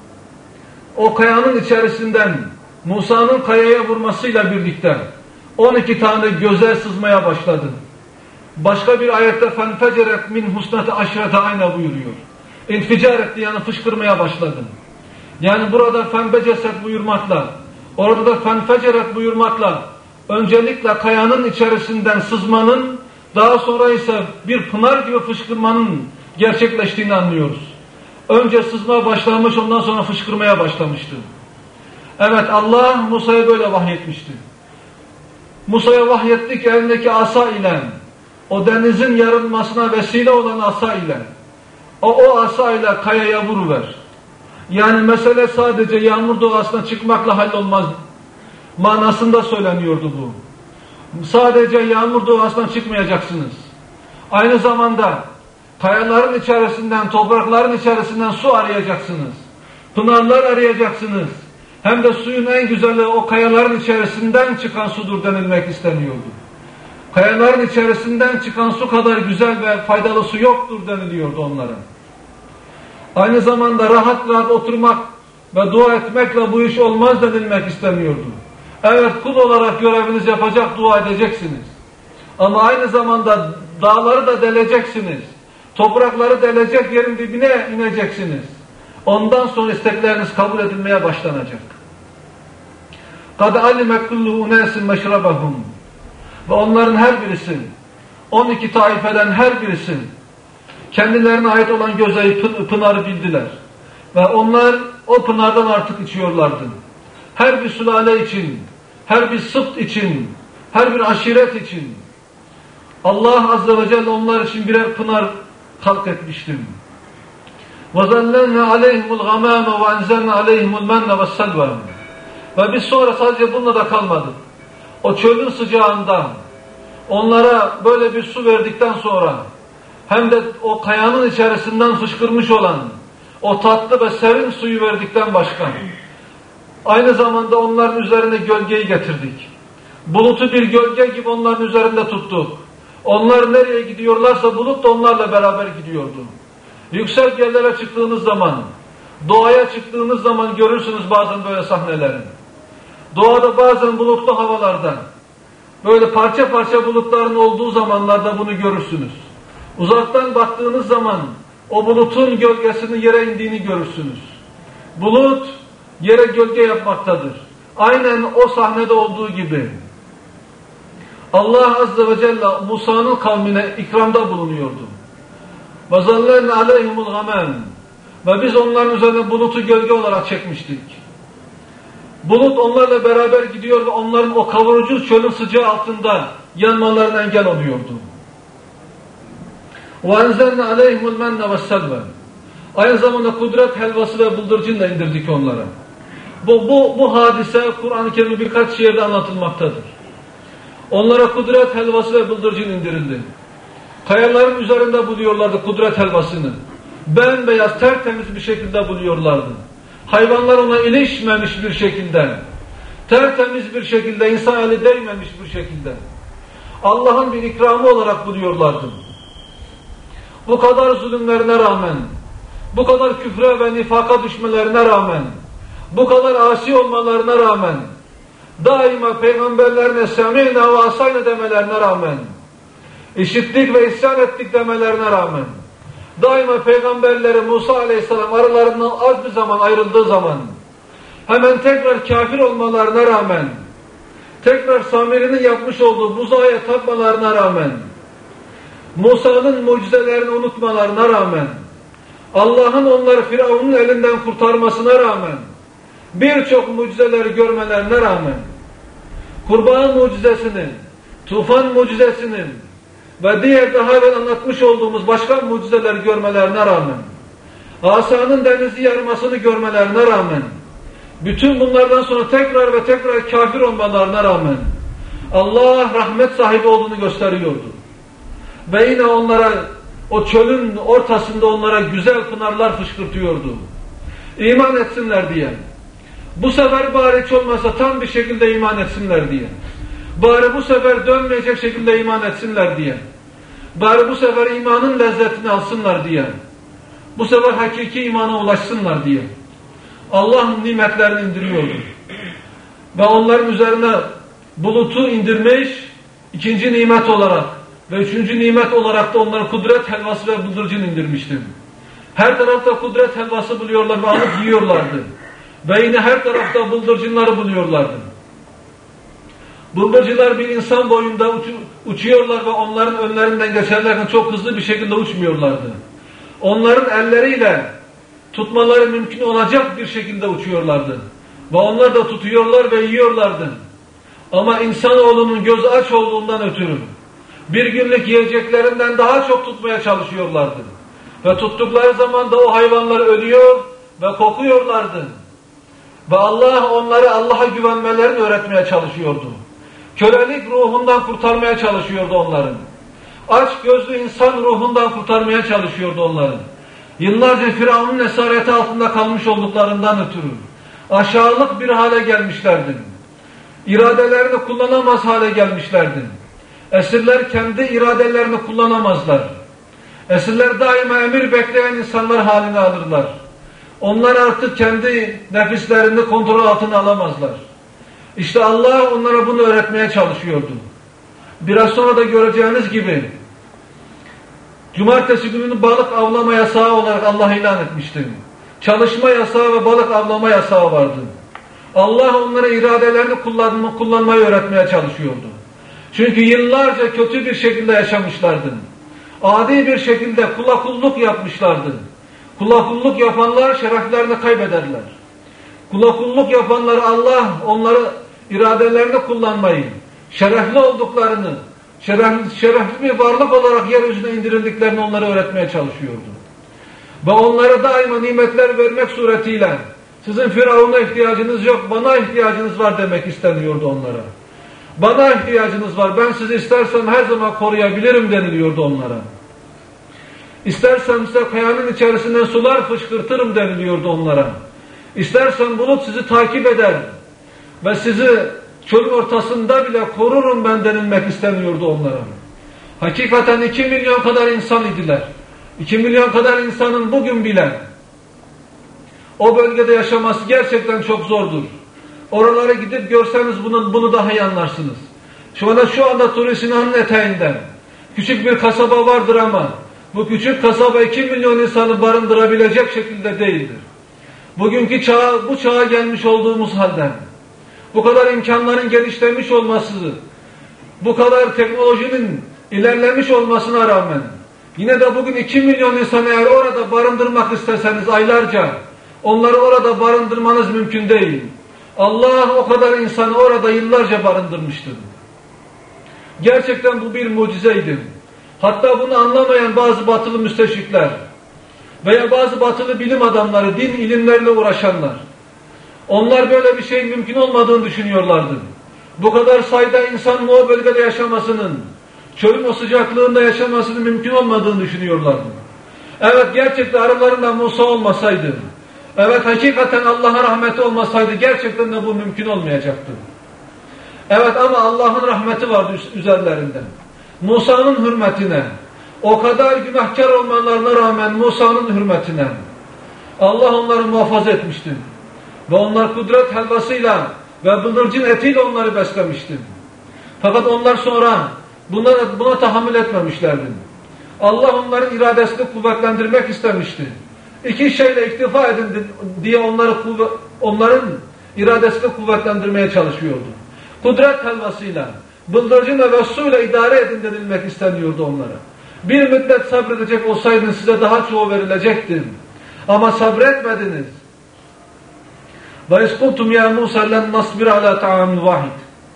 O kayanın içerisinden Musa'nın kayaya vurmasıyla birlikte on iki tane göze sızmaya başladı. Başka bir ayette فَنْفَجَرَتْ مِنْ husnete aşrete aynen buyuruyor. İnficar etti, yani fışkırmaya başladı. Yani burada fenbeceset buyurmakla, orada da fenfeceret buyurmakla öncelikle kayanın içerisinden sızmanın, daha sonra ise bir pınar gibi fışkırmanın gerçekleştiğini anlıyoruz. Önce sızma başlamış, ondan sonra fışkırmaya başlamıştı. Evet, Allah Musa'ya böyle vahyetmişti. Musa'ya vahyetti ki elindeki asa ile, o denizin yarılmasına vesile olan asa ile, o, o asa ile kayaya vuruver. Yani mesele sadece yağmur doğasına çıkmakla hallolmaz manasında söyleniyordu bu. sadece yağmur duasından çıkmayacaksınız. Aynı zamanda kayaların içerisinden, toprakların içerisinden su arayacaksınız. Pınarlar arayacaksınız. Hem de suyun en güzeli o kayaların içerisinden çıkan sudur denilmek isteniyordu. Kayaların içerisinden çıkan su kadar güzel ve faydalı su yoktur deniliyordu onlara. Aynı zamanda rahat rahat oturmak ve dua etmekle bu iş olmaz denilmek isteniyordu. Evet, kul olarak görevinizi yapacak, dua edeceksiniz. Ama aynı zamanda dağları da deleceksiniz. Toprakları delecek, yerin dibine ineceksiniz. Ondan sonra istekleriniz kabul edilmeye başlanacak. قَدْ عَلِمَ كُلُّ اُنَاسٍ مَشْرَبَهُمْ Ve onların her birisi, on iki taifeden her birisi kendilerine ait olan gözeyi, pınarı bildiler. Ve onlar o pınardan artık içiyorlardı. Her bir sülale için, her bir sıft için, her bir aşiret için Allah Azze ve Celle onlar için birer pınar halk etmiştir. وَزَلَّلْنَا عَلَيْهِمُ الْغَمَامَ وَاَنْزَلْنَا عَلَيْهِمُ الْمَنَّ وَالسَّلْوَى Ve biz sonra sadece bununla da kalmadık. O çölün sıcağında onlara böyle bir su verdikten sonra hem de o kayanın içerisinden fışkırmış olan o tatlı ve serin suyu verdikten başka aynı zamanda onların üzerine gölgeyi getirdik. Bulutu bir gölge gibi onların üzerinde tuttuk. Onlar nereye gidiyorlarsa bulut da onlarla beraber gidiyordu. Yüksek yerlere çıktığınız zaman, doğaya çıktığınız zaman görürsünüz bazen böyle sahneleri. Doğada bazen bulutlu havalarda, böyle parça parça bulutların olduğu zamanlarda bunu görürsünüz. Uzaktan baktığınız zaman o bulutun gölgesinin yere indiğini görürsünüz. Bulut yere gölge yapmaktadır. Aynen o sahnede olduğu gibi. Allah Azze ve Celle Musa'nın kavmine ikramda bulunuyordu. وَزَلَّلْنَا عَلَيْهِمُ الْغَمَامِ Ve biz onların üzerine bulutu gölge olarak çekmiştik. Bulut onlarla beraber gidiyor ve onların o kavurucu çölün sıcağı altında yanmalarına engel oluyordu. وَاَنْزَلْنَا عَلَيْهِمُ الْمَنَّ وَالسَّلْوَى Aynı zamanda kudret helvası ve bıldırcın da indirdik onlara. Bu, bu, bu hadise Kur'an-ı Kerim'de birkaç yerde anlatılmaktadır. Onlara kudret helvası ve bıldırcın indirildi. Kayaların üzerinde buluyorlardı kudret helvasını. Bembeyaz, tertemiz bir şekilde buluyorlardı. Hayvanlar ona ilişmemiş bir şekilde, tertemiz bir şekilde, insan eli değmemiş bir şekilde Allah'ın bir ikramı olarak buluyorlardı. Bu kadar zulümlerine rağmen, bu kadar küfre ve nifaka düşmelerine rağmen, bu kadar asi olmalarına rağmen, daima peygamberlerine semînâ ve asâynâ demelerine rağmen, işittik ve isyan ettik demelerine rağmen, daima peygamberleri Musa aleyhisselam aralarından az bir zaman ayrıldığı zaman, hemen tekrar kafir olmalarına rağmen, tekrar Samiri'nin yapmış olduğu buzağa tapmalarına rağmen, Musa'nın mucizelerini unutmalarına rağmen, Allah'ın onları Firavun'un elinden kurtarmasına rağmen, birçok mucizeleri görmelerine rağmen, kurban mucizesini, tufan mucizesini ve diğer daha evvel anlatmış olduğumuz başka mucizeleri görmelerine rağmen, Asa'nın denizi yarmasını görmelerine rağmen, bütün bunlardan sonra tekrar ve tekrar kafir olmalarına rağmen, Allah rahmet sahibi olduğunu gösteriyordu. Ve yine onlara, o çölün ortasında onlara güzel pınarlar fışkırtıyordu. İman etsinler diye. Bu sefer bari hiç olmazsa tam bir şekilde iman etsinler diye. Bari bu sefer dönmeyecek şekilde iman etsinler diye. Bari bu sefer imanın lezzetini alsınlar diye. Bu sefer hakiki imana ulaşsınlar diye. Allah nimetlerini indiriyordu. Ve onların üzerine bulutu indirmiş, ikinci nimet olarak ve üçüncü nimet olarak da onlara kudret helvası ve bıldırcın indirmiştim. Her tarafta kudret helvası buluyorlar ve alıp yiyorlardı. Ve yine her tarafta bıldırcınları buluyorlardı. Bıldırcınlar bir insan boyunda uç uçuyorlar ve onların önlerinden geçerlerken çok hızlı bir şekilde uçmuyorlardı. Onların elleriyle tutmaları mümkün olacak bir şekilde uçuyorlardı. Ve onlar da tutuyorlar ve yiyorlardı. Ama insanoğlunun gözü aç olduğundan ötürü bir günlük yiyeceklerinden daha çok tutmaya çalışıyorlardı. Ve tuttukları zaman da o hayvanlar ölüyor ve kokuyorlardı. Ve Allah onları Allah'a güvenmelerini öğretmeye çalışıyordu. Kölelik ruhundan kurtarmaya çalışıyordu onların. Aç gözlü insan ruhundan kurtarmaya çalışıyordu onların. Yıllarca Firavun'un esareti altında kalmış olduklarından ötürü aşağılık bir hale gelmişlerdi. İradelerini kullanamaz hale gelmişlerdi. Esirler kendi iradelerini kullanamazlar. Esirler daima emir bekleyen insanlar haline alırlar. Onlar artık kendi nefislerini kontrol altına alamazlar. İşte Allah onlara bunu öğretmeye çalışıyordu. Biraz sonra da göreceğiniz gibi cumartesi gününü balık avlama yasağı olarak Allah ilan etmişti. Çalışma yasağı ve balık avlama yasağı vardı. Allah onlara iradelerini kullanma, kullanmayı öğretmeye çalışıyordu. Çünkü yıllarca kötü bir şekilde yaşamışlardı. Adi bir şekilde kula kulluk yapmışlardı. Kula kulluk yapanlar şereflerini kaybederler. Kula kulluk yapanlar Allah onları iradelerini kullanmayı, şerefli olduklarını, şerefli, şerefli bir varlık olarak yeryüzüne indirildiklerini onlara öğretmeye çalışıyordu. Ve onlara daima nimetler vermek suretiyle sizin Firavun'a ihtiyacınız yok, bana ihtiyacınız var demek isteniyordu onlara. Bana ihtiyacınız var, ben sizi istersem her zaman koruyabilirim deniliyordu onlara. İstersem size kayanın içerisinden sular fışkırtırım deniliyordu onlara. İstersen bulut sizi takip eder ve sizi çölün ortasında bile korurum ben denilmek isteniyordu onlara. Hakikaten iki milyon kadar insan idiler. iki milyon kadar insanın bugün bile o bölgede yaşaması gerçekten çok zordur. Oralara gidip görseniz bunu, bunu daha iyi anlarsınız. Şu anda, şu anda Tur Sinan'ın eteğinden küçük bir kasaba vardır ama bu küçük kasaba iki milyon insanı barındırabilecek şekilde değildir. Bugünkü çağa, bu çağa gelmiş olduğumuz halde bu kadar imkanların genişlemiş olması, bu kadar teknolojinin ilerlemiş olmasına rağmen yine de bugün iki milyon insanı eğer orada barındırmak isteseniz aylarca onları orada barındırmanız mümkün değil. Allah o kadar insanı orada yıllarca barındırmıştır. Gerçekten bu bir mucizeydi. Hatta bunu anlamayan bazı batılı müsteşrikler veya bazı batılı bilim adamları, din ilimleriyle uğraşanlar, onlar böyle bir şeyin mümkün olmadığını düşünüyorlardı. Bu kadar sayıda insanın o bölgede yaşamasının, çölün o sıcaklığında yaşamasının mümkün olmadığını düşünüyorlardı. Evet, gerçekten aralarında Musa olmasaydı, evet hakikaten Allah'ın rahmeti olmasaydı gerçekten de bu mümkün olmayacaktı. Evet, ama Allah'ın rahmeti vardı üzerlerinde. Musa'nın hürmetine, o kadar günahkar olmalarına rağmen Musa'nın hürmetine Allah onları muhafaza etmişti. Ve onlar kudret helvasıyla ve bıldırcın etiyle onları beslemişti. Fakat onlar sonra buna, buna tahammül etmemişlerdi. Allah onların iradesini kuvvetlendirmek istemişti. İki şeyle iktifa edin diye onları, onların iradesini kuvvetlendirmeye çalışıyordu. Kudret helvasıyla, bıldırcınla ve suyla idare edin denilmek isteniyordu onlara. Bir müddet sabredecek olsaydınız size daha çoğu verilecekti. Ama sabretmediniz. وَاِسْ قُلْتُمْ يَا مُوسَى لَنْ نَصْبِرَ عَلَى طَعَامٍ وَاحِدٍ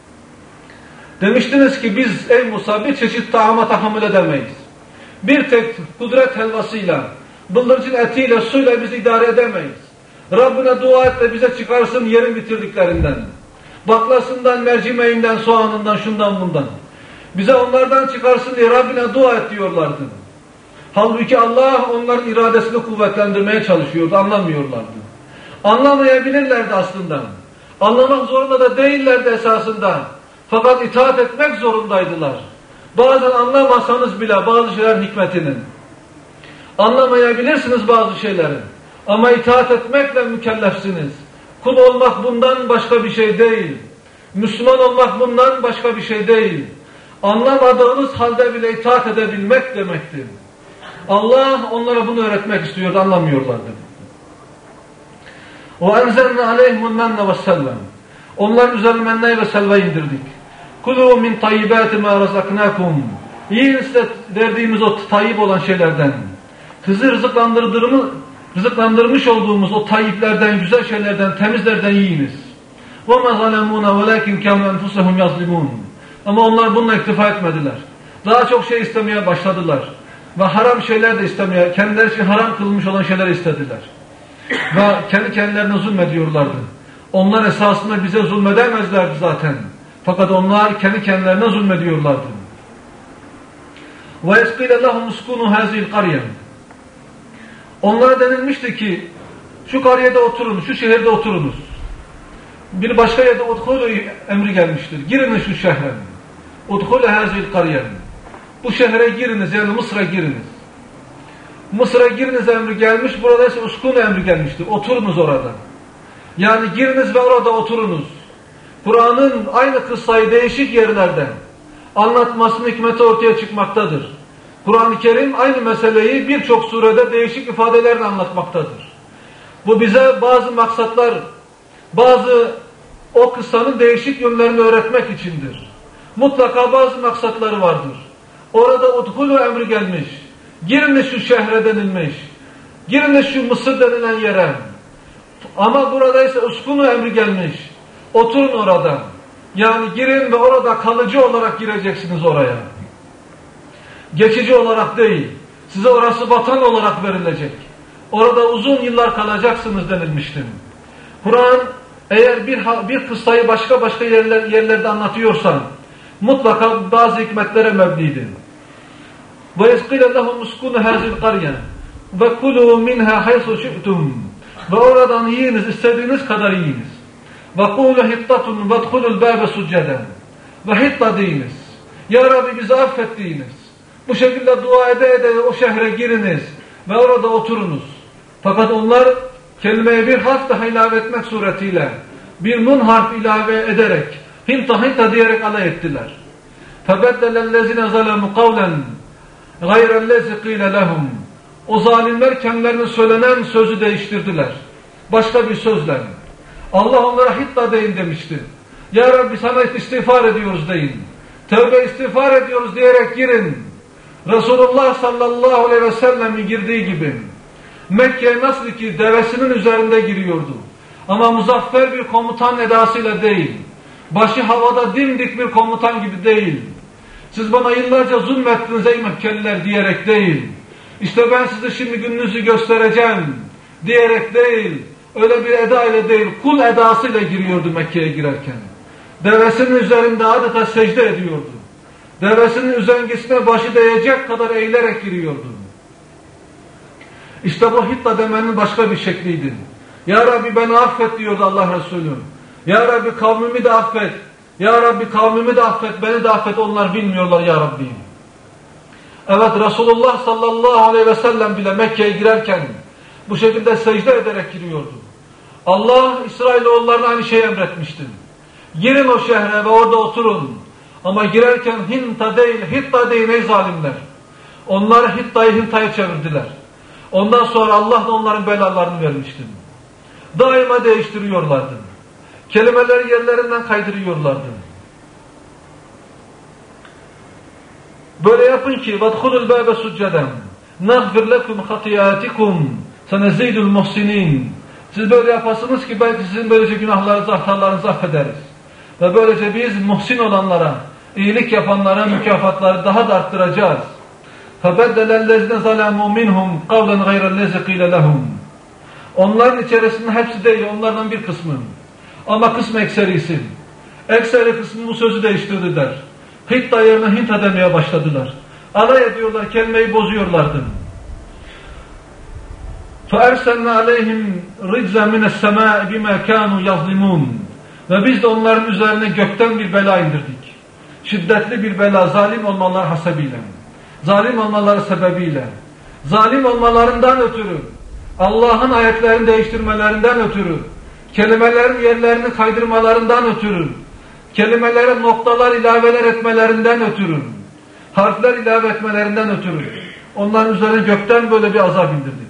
Demiştiniz ki biz ey Musa bir çeşit taama tahammül edemeyiz. Bir tek kudret helvasıyla, bıldırcın etiyle, suyla biz idare edemeyiz. Rabbine dua et de bize çıkarsın yerin bitirdiklerinden. Baklasından, mercimeğinden, soğanından, şundan bundan. Bize onlardan çıkarsın diye Rabbine dua et diyorlardı. Halbuki Allah onların iradesini kuvvetlendirmeye çalışıyordu, anlamıyorlardı. Anlamayabilirlerdi aslında. Anlamak zorunda da değillerdi esasında. Fakat itaat etmek zorundaydılar. Bazen anlamasanız bile bazı şeylerin hikmetini. Anlamayabilirsiniz bazı şeyleri. Ama itaat etmekle mükellefsiniz. Kul olmak bundan başka bir şey değil. Müslüman olmak bundan başka bir şey değil. Anlamadığınız halde bile itaat edebilmek demektir. Allah onlara bunu öğretmek istiyordu, anlamıyorlardı. وَاَنْزَلْنَا عَلَيْهِمُ الْمَنَّ وَالسَّلَّمُ Onların üzerine menne ve selva indirdik. كُلُوا مِنْ طَيِّبَاتِ مَا رَزَقْنَاكُمْ Yiyin size verdiğimiz o tayyip olan şeylerden. Sizi rızıklandırdığımız, rızıklandırmış olduğumuz o tayyiplerden, güzel şeylerden, temizlerden yiyiniz. وَمَا ظَلَمُونَ وَلَكِنْ كَانُوا أَنْفُسَهُمْ يَظْلِمُونَ Ama onlar bununla iktifa etmediler. Daha çok şey istemeye başladılar. Ve haram şeyler de istemeye, kendileri için haram kılmış olan şeyler istediler. Ve kendi kendilerine zulmediyorlardı. Onlar esasında bize zulmedemezlerdi zaten. Fakat onlar kendi kendilerine zulmediyorlardı. وَيَسْقِيلَ لَهُمْ اُسْكُنُوا هَذِهِ الْقَرْيَةِ Onlara denilmişti ki şu kariyede oturun, şu şehirde oturunuz. Bir başka yerde udhulu emri gelmiştir. Giriniz şu şehre. Udhulu hazil kariye. Bu şehre giriniz, yani Mısır'a giriniz. Mısır'a giriniz emri gelmiş, burada ise uskunu emri gelmiştir. Oturunuz orada. Yani giriniz ve orada oturunuz. Kur'an'ın aynı kıssayı değişik yerlerden anlatmasının hikmeti ortaya çıkmaktadır. Kur'an-ı Kerim aynı meseleyi birçok surede değişik ifadelerle anlatmaktadır. Bu bize bazı maksatlar, bazı o kıssanın değişik yönlerini öğretmek içindir. Mutlaka bazı maksatları vardır. Orada udhulu emri gelmiş. Giriniz şu şehre denilmiş. Giriniz şu Mısır denilen yere. Ama burada ise uskunu emri gelmiş. Oturun orada. Yani girin ve orada kalıcı olarak gireceksiniz oraya. Geçici olarak değil. Size orası vatan olarak verilecek. Orada uzun yıllar kalacaksınız denilmiştir. Kur'an eğer bir bir kıssayı başka başka yerler, yerlerde anlatıyorsa mutlaka bazı hikmetlere mebnidir. وَيَسْقِلَ لَهُمْ اُسْكُنُ هَذِي الْقَرْيَةِ وَكُلُوا مِنْهَا حَيْثُ شِئْتُمْ Ve oradan yiyiniz, istediğiniz kadar yiyiniz. وَقُولُ حِطَّةٌ وَدْخُلُ الْبَابَ سُجَّدًا Ve hitta deyiniz. Ya Rabbi bizi affet deyiniz. Bu şekilde dua ede ede o şehre giriniz ve orada oturunuz. Fakat onlar kelimeye bir harf daha ilave etmek suretiyle, bir nun harf ilave ederek, hinta hinta diyerek alay ettiler. فَبَدَّلَ الَّذِينَ ظَلَمُوا قَوْلًا غَيْرَ الَّذِي قِيلَ لَهُمْ O zalimler kendilerine söylenen sözü değiştirdiler. Başka bir sözle. Allah onlara hitta deyin demişti. Ya Rabbi sana istiğfar ediyoruz deyin. Tövbe istiğfar ediyoruz diyerek girin. Resulullah sallallahu aleyhi ve sellem'in girdiği gibi. Mekke'ye nasıl ki devesinin üzerinde giriyordu. Ama muzaffer bir komutan edasıyla değil. Başı havada dimdik bir komutan gibi değil. Siz bana yıllarca zulmettiniz ey Mekkeliler diyerek değil. İşte ben size şimdi gününüzü göstereceğim diyerek değil. Öyle bir eda ile değil, kul edasıyla giriyordu Mekke'ye girerken. Devesinin üzerinde adeta secde ediyordu. Devesinin üzengisine başı değecek kadar eğilerek giriyordu. İşte bu hitta demenin başka bir şekliydi. Ya Rabbi beni affet diyordu Allah Resulü. Ya Rabbi kavmimi de affet. Ya Rabbi kavmimi de affet, beni de affet, onlar bilmiyorlar ya Rabbi. Evet, Resulullah sallallahu aleyhi ve sellem bile Mekke'ye girerken bu şekilde secde ederek giriyordu. Allah İsrailoğullarına aynı şeyi emretmişti. Girin o şehre ve orada oturun. Ama girerken hinta değil, hitta değil ey zalimler. Onlar hittayı hintayı çevirdiler. Ondan sonra Allah da onların belalarını vermişti. Daima değiştiriyorlardı. Kelimeleri yerlerinden kaydırıyorlardı. Böyle yapın ki وَدْخُلُ الْبَابَ سُجَّدًا نَغْفِرْ لَكُمْ خَطِيَاتِكُمْ سَنَزِيدُ الْمُحْسِنِينَ Siz böyle yapasınız ki belki sizin böylece günahlarınızı, hatalarınızı affederiz. Ve böylece biz muhsin olanlara, iyilik yapanlara mükafatları daha da arttıracağız. فَبَدَّلَ الَّذِينَ ظَلَمُوا مِنْهُمْ قَوْلًا غَيْرَ الَّذِي قِيلَ لَهُمْ Onların içerisinde hepsi değil, onlardan bir kısmı. Ama kısmı ekserisi. Ekseri kısmı bu sözü değiştirdiler. Hitta yerine hinta demeye başladılar. Alay ediyorlar, kelimeyi bozuyorlardı. فَاَرْسَلْنَا عَلَيْهِمْ رِجْزًا مِنَ السَّمَاءِ بِمَا كَانُوا يَظْلِمُونَ Ve biz de onların üzerine gökten bir bela indirdik. Şiddetli bir bela, zalim olmaları hasebiyle. Zalim olmaları sebebiyle. Zalim olmalarından ötürü. Allah'ın ayetlerini değiştirmelerinden ötürü. Kelimelerin yerlerini kaydırmalarından ötürü. Kelimelere noktalar ilaveler etmelerinden ötürü. Harfler ilave etmelerinden ötürü. Onların üzerine gökten böyle bir azap indirdik.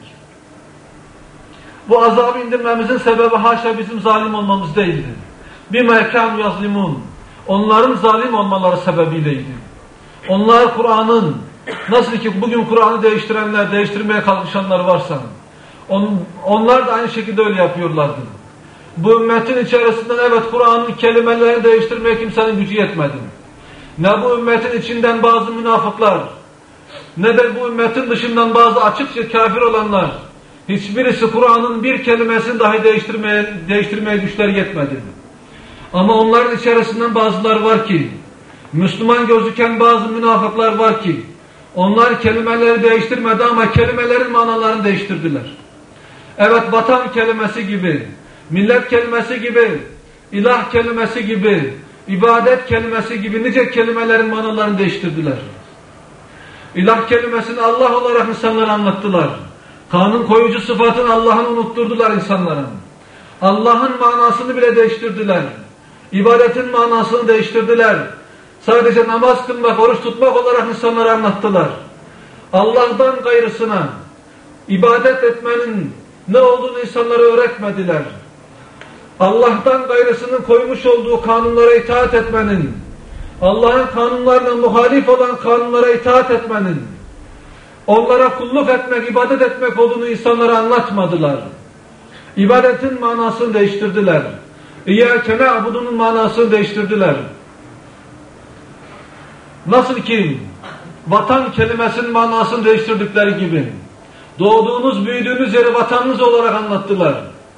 Bu azabı indirmemizin sebebi haşa bizim zalim olmamız değildi. بِمَا كَانُوا يَظْلِمُونَ Onların zalim olmaları sebebiyleydi. Onlar Kur'an'ın, nasıl ki bugün Kur'an'ı değiştirenler, değiştirmeye kalkışanlar varsa, on, onlar da aynı şekilde öyle yapıyorlardı. Bu ümmetin içerisinden evet Kur'an'ın kelimelerini değiştirmeye kimsenin gücü yetmedi. Ne bu ümmetin içinden bazı münafıklar, ne de bu ümmetin dışından bazı açıkça kafir olanlar, hiçbirisi Kur'an'ın bir kelimesini dahi değiştirmeye, değiştirmeye güçleri yetmedi. Ama onların içerisinden bazıları var ki, Müslüman gözüken bazı münafıklar var ki, onlar kelimeleri değiştirmedi ama kelimelerin manalarını değiştirdiler. Evet, vatan kelimesi gibi, millet kelimesi gibi, ilah kelimesi gibi, ibadet kelimesi gibi nice kelimelerin manalarını değiştirdiler. İlah kelimesini Allah olarak insanlara anlattılar. Kanun koyucu sıfatın Allah'ını unutturdular insanlara. Allah'ın manasını bile değiştirdiler. İbadetin manasını değiştirdiler. Sadece namaz kılmak, oruç tutmak olarak insanlara anlattılar. Allah'tan gayrısına ibadet etmenin ne olduğunu insanlara öğretmediler. Allah'tan gayrısının koymuş olduğu kanunlara itaat etmenin, Allah'ın kanunlarına muhalif olan kanunlara itaat etmenin, onlara kulluk etmek, ibadet etmek olduğunu insanlara anlatmadılar. İbadetin manasını değiştirdiler. İyyâke na'budu'nun manasını değiştirdiler. Nasıl ki vatan kelimesinin manasını değiştirdikleri gibi doğduğunuz, büyüdüğünüz yeri vatanınız olarak anlattılar.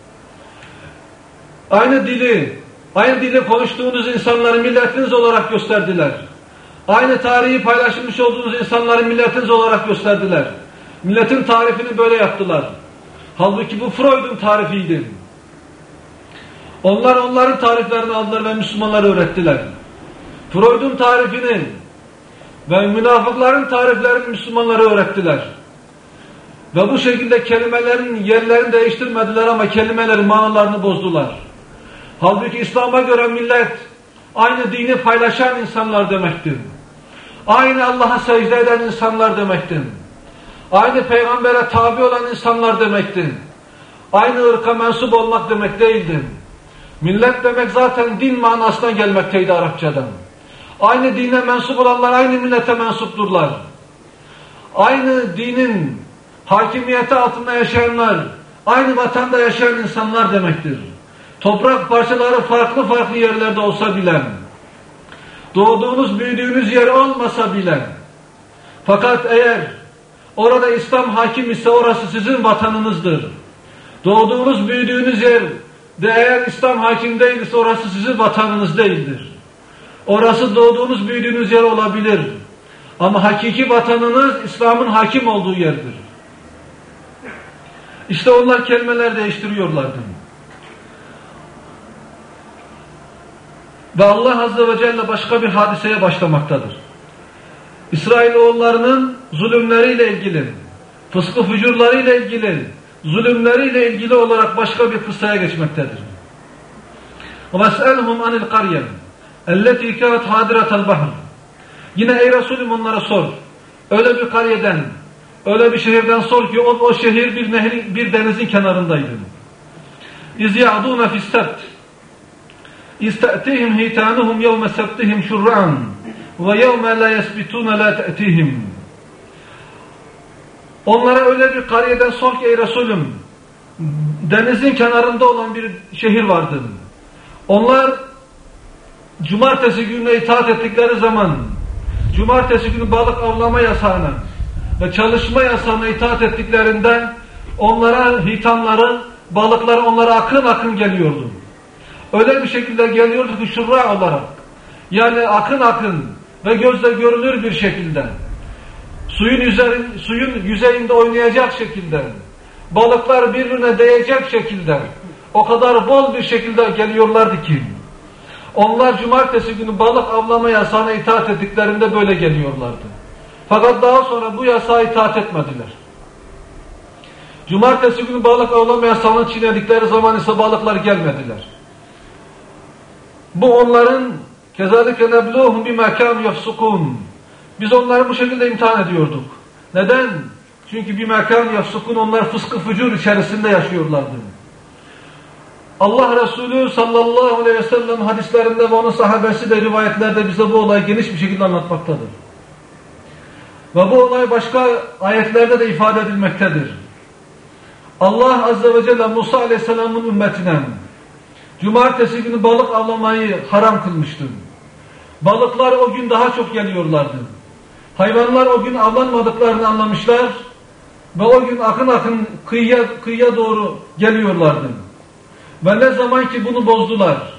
Aynı dili, aynı dili konuştuğunuz insanları milletiniz olarak gösterdiler. Aynı tarihi paylaşmış olduğunuz insanları milletiniz olarak gösterdiler. Milletin tarifini böyle yaptılar. Halbuki bu Freud'un tarifiydi. Onlar onların tariflerini aldılar ve Müslümanlara öğrettiler. Freud'un tarifini ve münafıkların tariflerini Müslümanlara öğrettiler. Ve bu şekilde kelimelerin yerlerini değiştirmediler ama kelimelerin manalarını bozdular. Halbuki İslam'a göre millet aynı dini paylaşan insanlar demektir. Aynı Allah'a secde eden insanlar demektir. Aynı peygambere tabi olan insanlar demektir. Aynı ırka mensup olmak demek değildir. Millet demek zaten din manasına gelmekteydi Arapçadan. Aynı dine mensup olanlar aynı millete mensupturlar. Aynı dinin hakimiyeti altında yaşayanlar, aynı vatanda yaşayan insanlar demektir. Toprak parçaları farklı farklı yerlerde olsa bile, doğduğunuz, büyüdüğünüz yer olmasa bile, fakat eğer orada İslam hakim ise orası sizin vatanınızdır. Doğduğunuz, büyüdüğünüz yer de eğer İslam hakim değilse orası sizin vatanınız değildir. Orası doğduğunuz, büyüdüğünüz yer olabilir. Ama hakiki vatanınız İslam'ın hakim olduğu yerdir. İşte onlar kelimeler değiştiriyorlardı. Ve Allah Azze ve Celle başka bir hadiseye başlamaktadır. İsrailoğullarının zulümleriyle ilgili, fıskı fücurlarıyla ilgili, zulümleriyle ilgili olarak başka bir kıssaya geçmektedir. وَاسْأَلْهُمْ عَنِ الْقَرْيَةِ اَلَّتِي كَانَتْ حَادِرَةَ الْبَحْرِ Yine ey Resulüm onlara sor. Öyle bir kariyeden, öyle bir şehirden sor ki o, o şehir bir nehrin, bir denizin kenarındaydı. اِذْ يَعْدُونَ فِي السَّبْتِ اِسْتَأْتِهِمْ هِيْتَانُهُمْ يَوْمَ سَبْتِهِمْ شُرَّعًا وَيَوْمَ لَا يَسْبِتُونَ لَا تَأْتِهِمْ Onlara öyle bir kariyeden sor ki ey Resulüm, denizin kenarında olan bir şehir vardı. Onlar cumartesi gününe itaat ettikleri zaman, cumartesi günü balık avlama yasağına ve çalışma yasağına itaat ettiklerinde onlara hitanları, balıklar onlara akın akın geliyordu. Öyle bir şekilde geliyordu ki şurra olarak, yani akın akın ve gözle görülür bir şekilde, suyun, üzerin, suyun yüzeyinde oynayacak şekilde, balıklar birbirine değecek şekilde, o kadar bol bir şekilde geliyorlardı ki, onlar cumartesi günü balık avlama yasağına itaat ettiklerinde böyle geliyorlardı. Fakat daha sonra bu yasağa itaat etmediler. Cumartesi günü balık avlama yasağını çiğnedikleri zaman ise balıklar gelmediler. Bu onların kezalike nebluhum bima kanu yafsukun. Biz onları bu şekilde imtihan ediyorduk. Neden? Çünkü bima kanu yafsukun, onlar fıskı fücur içerisinde yaşıyorlardı. Allah Resulü sallallahu aleyhi ve sellem hadislerinde ve onun sahabesi de rivayetlerde bize bu olayı geniş bir şekilde anlatmaktadır. Ve bu olay başka ayetlerde de ifade edilmektedir. Allah Azze ve Celle Musa aleyhisselamın ümmetine cumartesi günü balık avlamayı haram kılmıştı. Balıklar o gün daha çok geliyorlardı. Hayvanlar o gün avlanmadıklarını anlamışlar ve o gün akın akın kıyıya, kıyıya doğru geliyorlardı. Ve ne zaman ki bunu bozdular,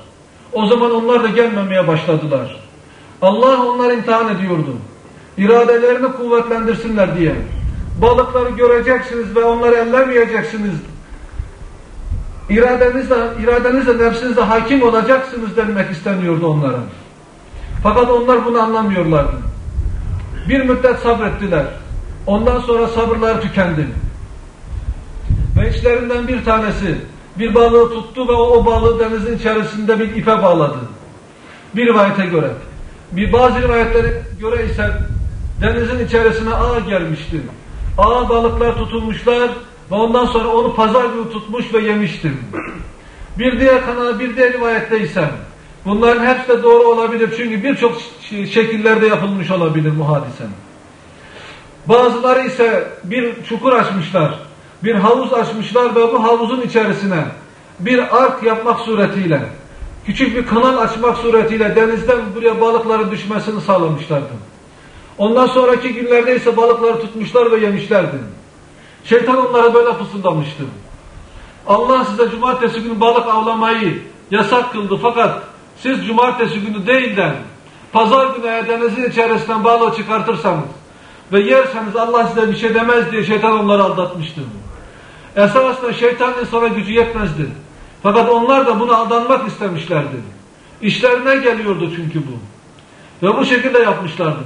O zaman onlar da gelmemeye başladılar. Allah onları imtihan ediyordu. İradelerini kuvvetlendirsinler diye. Balıkları göreceksiniz ve onları ellemeyeceksiniz. İradenizle, iradenizle, nefsinizle hakim olacaksınız denmek isteniyordu onlara. Fakat onlar bunu anlamıyorlardı. Bir müddet sabrettiler. Ondan sonra sabırları tükendi. Ve içlerinden bir tanesi bir balığı tuttu ve o, o balığı denizin içerisinde bir ipe bağladı. Bir rivayete göre. Bir bazı rivayetlere göre ise denizin içerisine ağ gelmişti. Ağa balıklar tutulmuşlar ve ondan sonra onu pazar günü tutmuş ve yemişti. Bir diğer kanal, bir diğer rivayette ise bunların hepsi de doğru olabilir çünkü birçok şekillerde yapılmış olabilir bu hadise. Bazıları ise bir çukur açmışlar, bir havuz açmışlar ve bu havuzun içerisine bir ark yapmak suretiyle, küçük bir kanal açmak suretiyle denizden buraya balıkların düşmesini sağlamışlardı. Ondan sonraki günlerde ise balıkları tutmuşlar ve yemişlerdi. Şeytan onlara böyle fısıldamıştı. Allah size cumartesi günü balık avlamayı yasak kıldı fakat siz cumartesi günü değil de pazar günü eğer denizin içerisinden balığı çıkartırsanız ve yerseniz Allah size bir şey demez diye şeytan onları aldatmıştı. Esasında şeytan insana gücü yetmezdi. Fakat onlar da buna aldanmak istemişlerdi. İşlerine geliyordu çünkü bu. Ve bu şekilde yapmışlardı.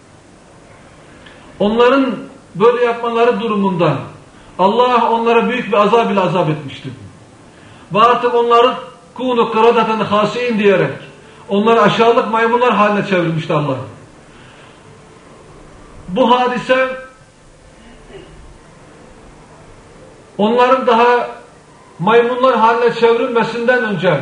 Onların böyle yapmaları durumunda Allah onlara büyük bir azab ile azap etmişti. Ve artık onları kûnu kıradeten hâsi'in diyerek onları aşağılık maymunlar haline çevirmişti Allah. Bu hadise onların daha maymunlar haline çevrilmesinden önce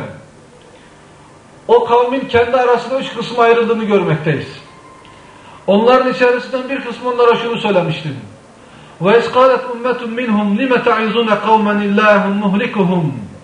o kavmin kendi arasında üç kısma ayrıldığını görmekteyiz. Onların içerisinden bir kısmı onlara şunu söylemişti. وَاِذْ قَالَتْ اُمَّةٌ مِّنْهُمْ لِمَ تَعِذُونَ قَوْمًا اِلَّهُمْ مُهْلِكُهُمْ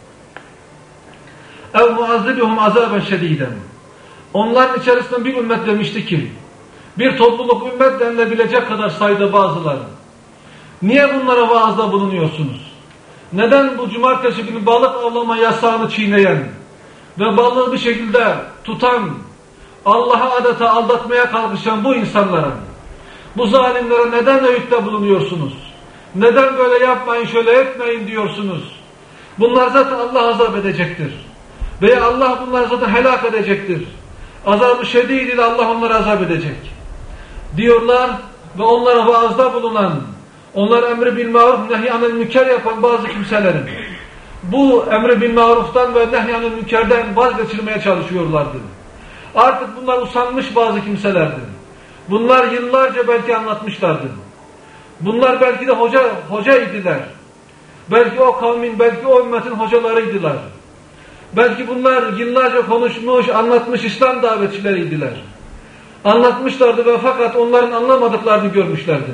اَوْ مُعَذِّبُهُمْ عَذَابًا شَد۪يدًا. Onların içerisinden bir ümmet demişti ki, bir topluluk ümmet denilebilecek kadar sayıda bazıları. Niye bunlara vaazda bulunuyorsunuz? Neden bu cumartesi günü balık avlama yasağını çiğneyen ve balığı bir şekilde tutan, Allah'a adeta aldatmaya kalkışan bu insanlara, bu zalimlere neden öğütte bulunuyorsunuz? Neden böyle yapmayın, şöyle etmeyin diyorsunuz? Bunlar zaten Allah azap edecektir. Veya Allah bunları zaten helak edecektir. Azab-ı şedid ile Allah onları azap edecek. Diyorlar ve onlara vaazda bulunan, onlar emri bil maruf nehyanil münker yapan bazı kimselerin bu emri bil maruftan ve nehyanil münkerden vazgeçirmeye çalışıyorlardı. Artık bunlar usanmış bazı kimselerdi. Bunlar yıllarca belki anlatmışlardı. Bunlar belki de hoca hocaydılar. Belki o kavmin, belki o ümmetin hocalarıydılar. Belki bunlar yıllarca konuşmuş, anlatmış İslam davetçileriydiler. Anlatmışlardı ve fakat onların anlamadıklarını görmüşlerdi.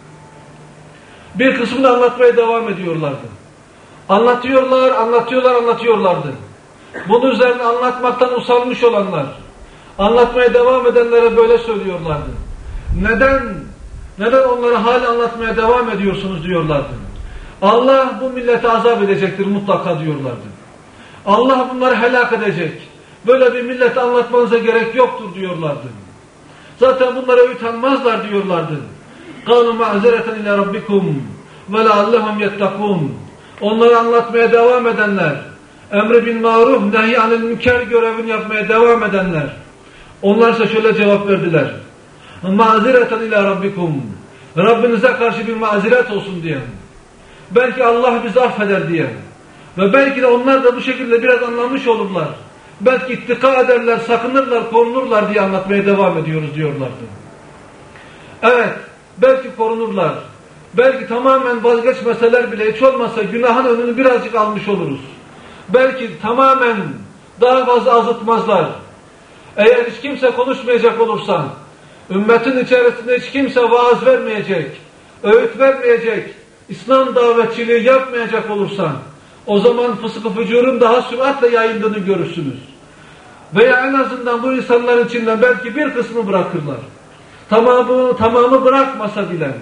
Bir kısmını anlatmaya devam ediyorlardı. Anlatıyorlar, anlatıyorlar, anlatıyorlardı. Bunun üzerine anlatmaktan usanmış olanlar, anlatmaya devam edenlere böyle söylüyorlardı. Neden, neden onlara hala anlatmaya devam ediyorsunuz diyorlardı. Allah bu millete azap edecektir mutlaka diyorlardı. Allah bunları helak edecek. Böyle bir millete anlatmanıza gerek yoktur diyorlardı. Zaten bunlara öğüt almazlar diyorlardı. قَالُوا مَعْزَرَةً اِلَى رَبِّكُمْ وَلَعَلَّهُمْ يَتَّقُونَ. Onları anlatmaya devam edenler, emri bil maruf, nehy anil münker görevini yapmaya devam edenler, onlar ise şöyle cevap verdiler. مَعْزَرَةً اِلَى رَبِّكُمْ. Rabbinize karşı bir maziret olsun diye. Belki Allah bizi affeder diye. Ve belki de onlar da bu şekilde biraz anlamış olurlar. Belki ittika ederler, sakınırlar, korunurlar diye anlatmaya devam ediyoruz diyorlardı. Evet, belki korunurlar. Belki tamamen vazgeçmeseler bile hiç olmazsa günahın önünü birazcık almış oluruz. Belki tamamen daha fazla azıtmazlar. Eğer hiç kimse konuşmayacak olursa, ümmetin içerisinde hiç kimse vaaz vermeyecek, öğüt vermeyecek, İslam davetçiliği yapmayacak olursa, o zaman fıskı fücurun daha süratle yayıldığını görürsünüz. Veya en azından bu insanların içinden belki bir kısmı bırakırlar. Tamamı, tamamı bırakmasa bile.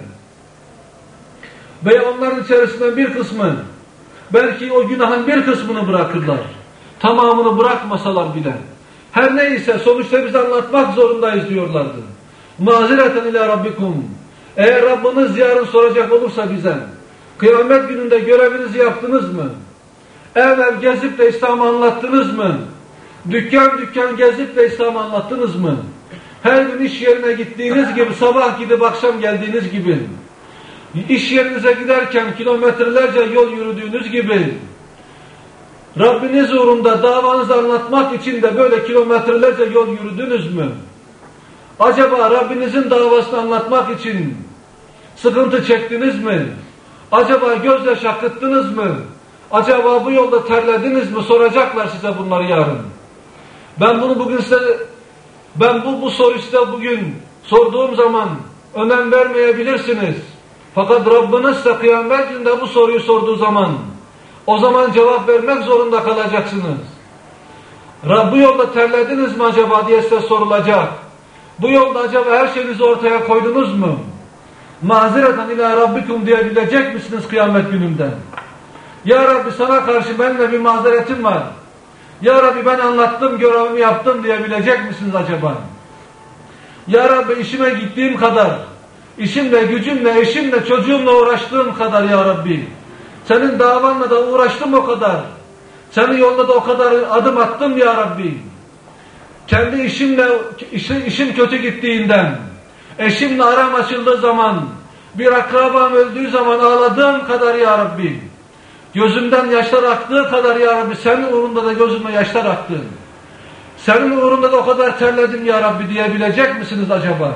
Veya onların içerisinden bir kısmı, belki o günahın bir kısmını bırakırlar. tamamını bırakmasalar bile, her neyse sonuçta biz anlatmak zorundayız diyorlardı. Mazireten ila rabbikum. Eğer Rabbiniz yarın soracak olursa bize, kıyamet gününde görevinizi yaptınız mı? Ev ev gezip de İslam'ı anlattınız mı? Dükkan dükkan gezip de İslam'ı anlattınız mı? Her gün iş yerine gittiğiniz gibi, sabah gidip akşam geldiğiniz gibi, iş yerinize giderken kilometrelerce yol yürüdüğünüz gibi, Rabbiniz uğrunda davanızı anlatmak için de böyle kilometrelerce yol yürüdünüz mü? Acaba Rabbinizin davasını anlatmak için sıkıntı çektiniz mi? Acaba gözyaşı akıttınız mı? Acaba bu yolda terlediniz mi? Soracaklar size bunları yarın. Ben bunu bugün size, ben bu, bu soruyu size bugün sorduğum zaman önem vermeyebilirsiniz. Fakat Rabbiniz size kıyamet gününde bu soruyu sorduğu zaman, o zaman cevap vermek zorunda kalacaksınız. Bu yolda terlediniz mi acaba diye size sorulacak. Bu yolda acaba her şeyinizi ortaya koydunuz mu? Mazireten ila rabbikum diyebilecek misiniz kıyamet gününde? Ya Rabbi, sana karşı benimle bir mazeretim var. Ya Rabbi, ben anlattım, görevimi yaptım diyebilecek misiniz acaba? Ya Rabbi, işime gittiğim kadar, işimle, gücümle, eşimle, çocuğumla uğraştığım kadar ya Rabbi, senin davanla da uğraştım o kadar, senin yolunda da o kadar adım attım ya Rabbi. Kendi işimle, işim, işim kötü gittiğinden, eşimle aram açıldığı zaman, bir akrabam öldüğü zaman ağladığım kadar ya Rabbi, gözümden yaşlar aktığı kadar ya Rabbi, senin uğrunda da gözüme yaşlar aktı. Senin uğrunda da o kadar terledim ya Rabbi diyebilecek misiniz acaba?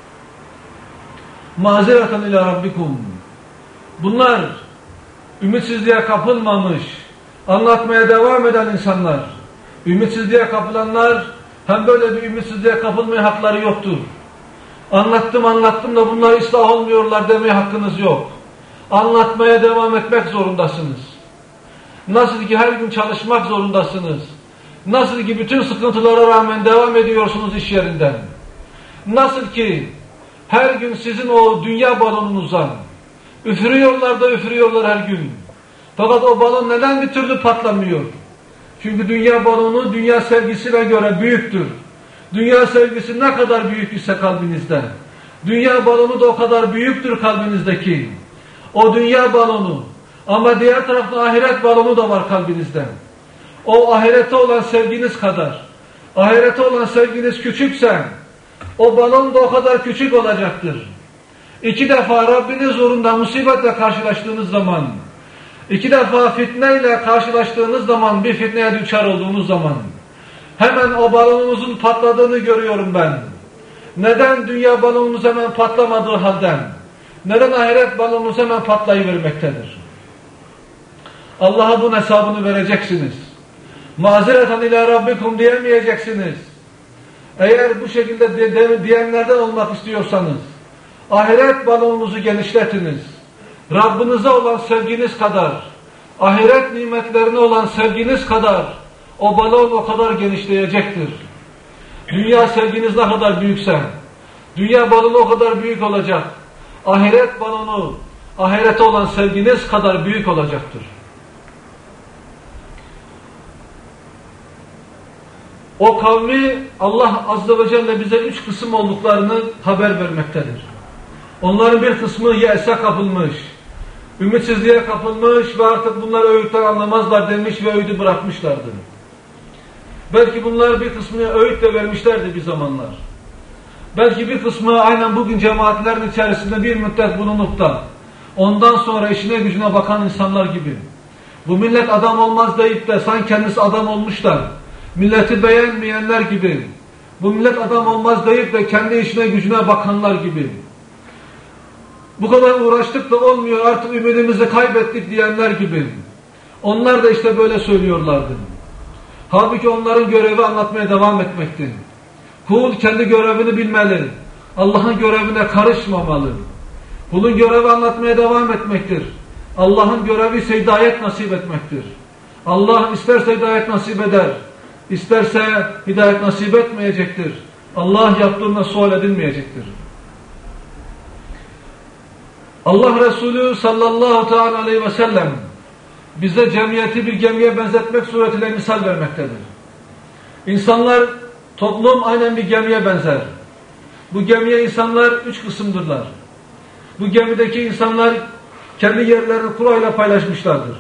Mazireten ila rabbikum. Bunlar ümitsizliğe kapılmamış, anlatmaya devam eden insanlar. Ümitsizliğe kapılanlar hem böyle bir ümitsizliğe kapılmaya hakları yoktur. Anlattım anlattım da bunlar ıslah olmuyorlar demeye hakkınız yok. Anlatmaya devam etmek zorundasınız. Nasıl ki her gün çalışmak zorundasınız. Nasıl ki bütün sıkıntılara rağmen devam ediyorsunuz iş yerinden. Nasıl ki her gün sizin o dünya balonunuza üfürüyorlar da üfürüyorlar her gün. Fakat o balon neden bir türlü patlamıyor? Çünkü dünya balonu dünya sevgisine göre büyüktür. Dünya sevgisi ne kadar büyük ise kalbinizde, dünya balonu da o kadar büyüktür kalbinizdeki. O dünya balonu, ama diğer tarafta ahiret balonu da var kalbinizde. O ahirete olan sevginiz kadar, ahirete olan sevginiz küçükse, o balon da o kadar küçük olacaktır. İki defa Rabbiniz uğrunda musibetle karşılaştığınız zaman, iki defa fitneyle karşılaştığınız zaman, bir fitneye düçar olduğunuz zaman, hemen o balonunuzun patladığını görüyorum ben. Neden dünya balonunuz hemen patlamadığı halden? Neden ahiret balonunuz hemen patlayıvermektedir? Allah'a bunun hesabını vereceksiniz. Mazireten ila rabbikum diyemeyeceksiniz. Eğer bu şekilde de, de, diyenlerden olmak istiyorsanız, ahiret balonunuzu genişletiniz. Rabbinize olan sevginiz kadar, ahiret nimetlerine olan sevginiz kadar, o balon o kadar genişleyecektir. Dünya sevginiz ne kadar büyükse, dünya balonu o kadar büyük olacak. Ahiret balonu, ahirete olan sevginiz kadar büyük olacaktır. O kavmi Allah Azze ve Celle bize üç kısım olduklarını haber vermektedir. Onların bir kısmı yese kapılmış, ümitsizliğe kapılmış ve artık bunlar öğütten anlamazlar demiş ve öğüdü bırakmışlardı. Belki bunlar bir kısmını öğüt de vermişlerdi bir zamanlar. Belki bir kısmı aynen bugün cemaatlerin içerisinde bir müddet bulunup da ondan sonra işine gücüne bakan insanlar gibi. Bu millet adam olmaz deyip de sanki kendisi adam olmuş da milleti beğenmeyenler gibi. Bu millet adam olmaz deyip de kendi işine gücüne bakanlar gibi. Bu kadar uğraştık da olmuyor, artık ümidimizi kaybettik diyenler gibi. Onlar da işte böyle söylüyorlardı. Halbuki onların görevi anlatmaya devam etmekti. Kul kendi görevini bilmeli. Allah'ın görevine karışmamalı. Kulun görevi anlatmaya devam etmektir. Allah'ın görevi ise hidayet nasip etmektir. Allah isterse hidayet nasip eder, isterse hidayet nasip etmeyecektir. Allah yaptığına sual edilmeyecektir. Allah Resulü sallallahu teala aleyhi ve sellem bize cemiyeti bir gemiye benzetmek suretiyle misal vermektedir. İnsanlar, toplum aynen bir gemiye benzer. Bu gemiye insanlar üç kısımdırlar. Bu gemideki insanlar kendi yerlerini kurayla paylaşmışlardır.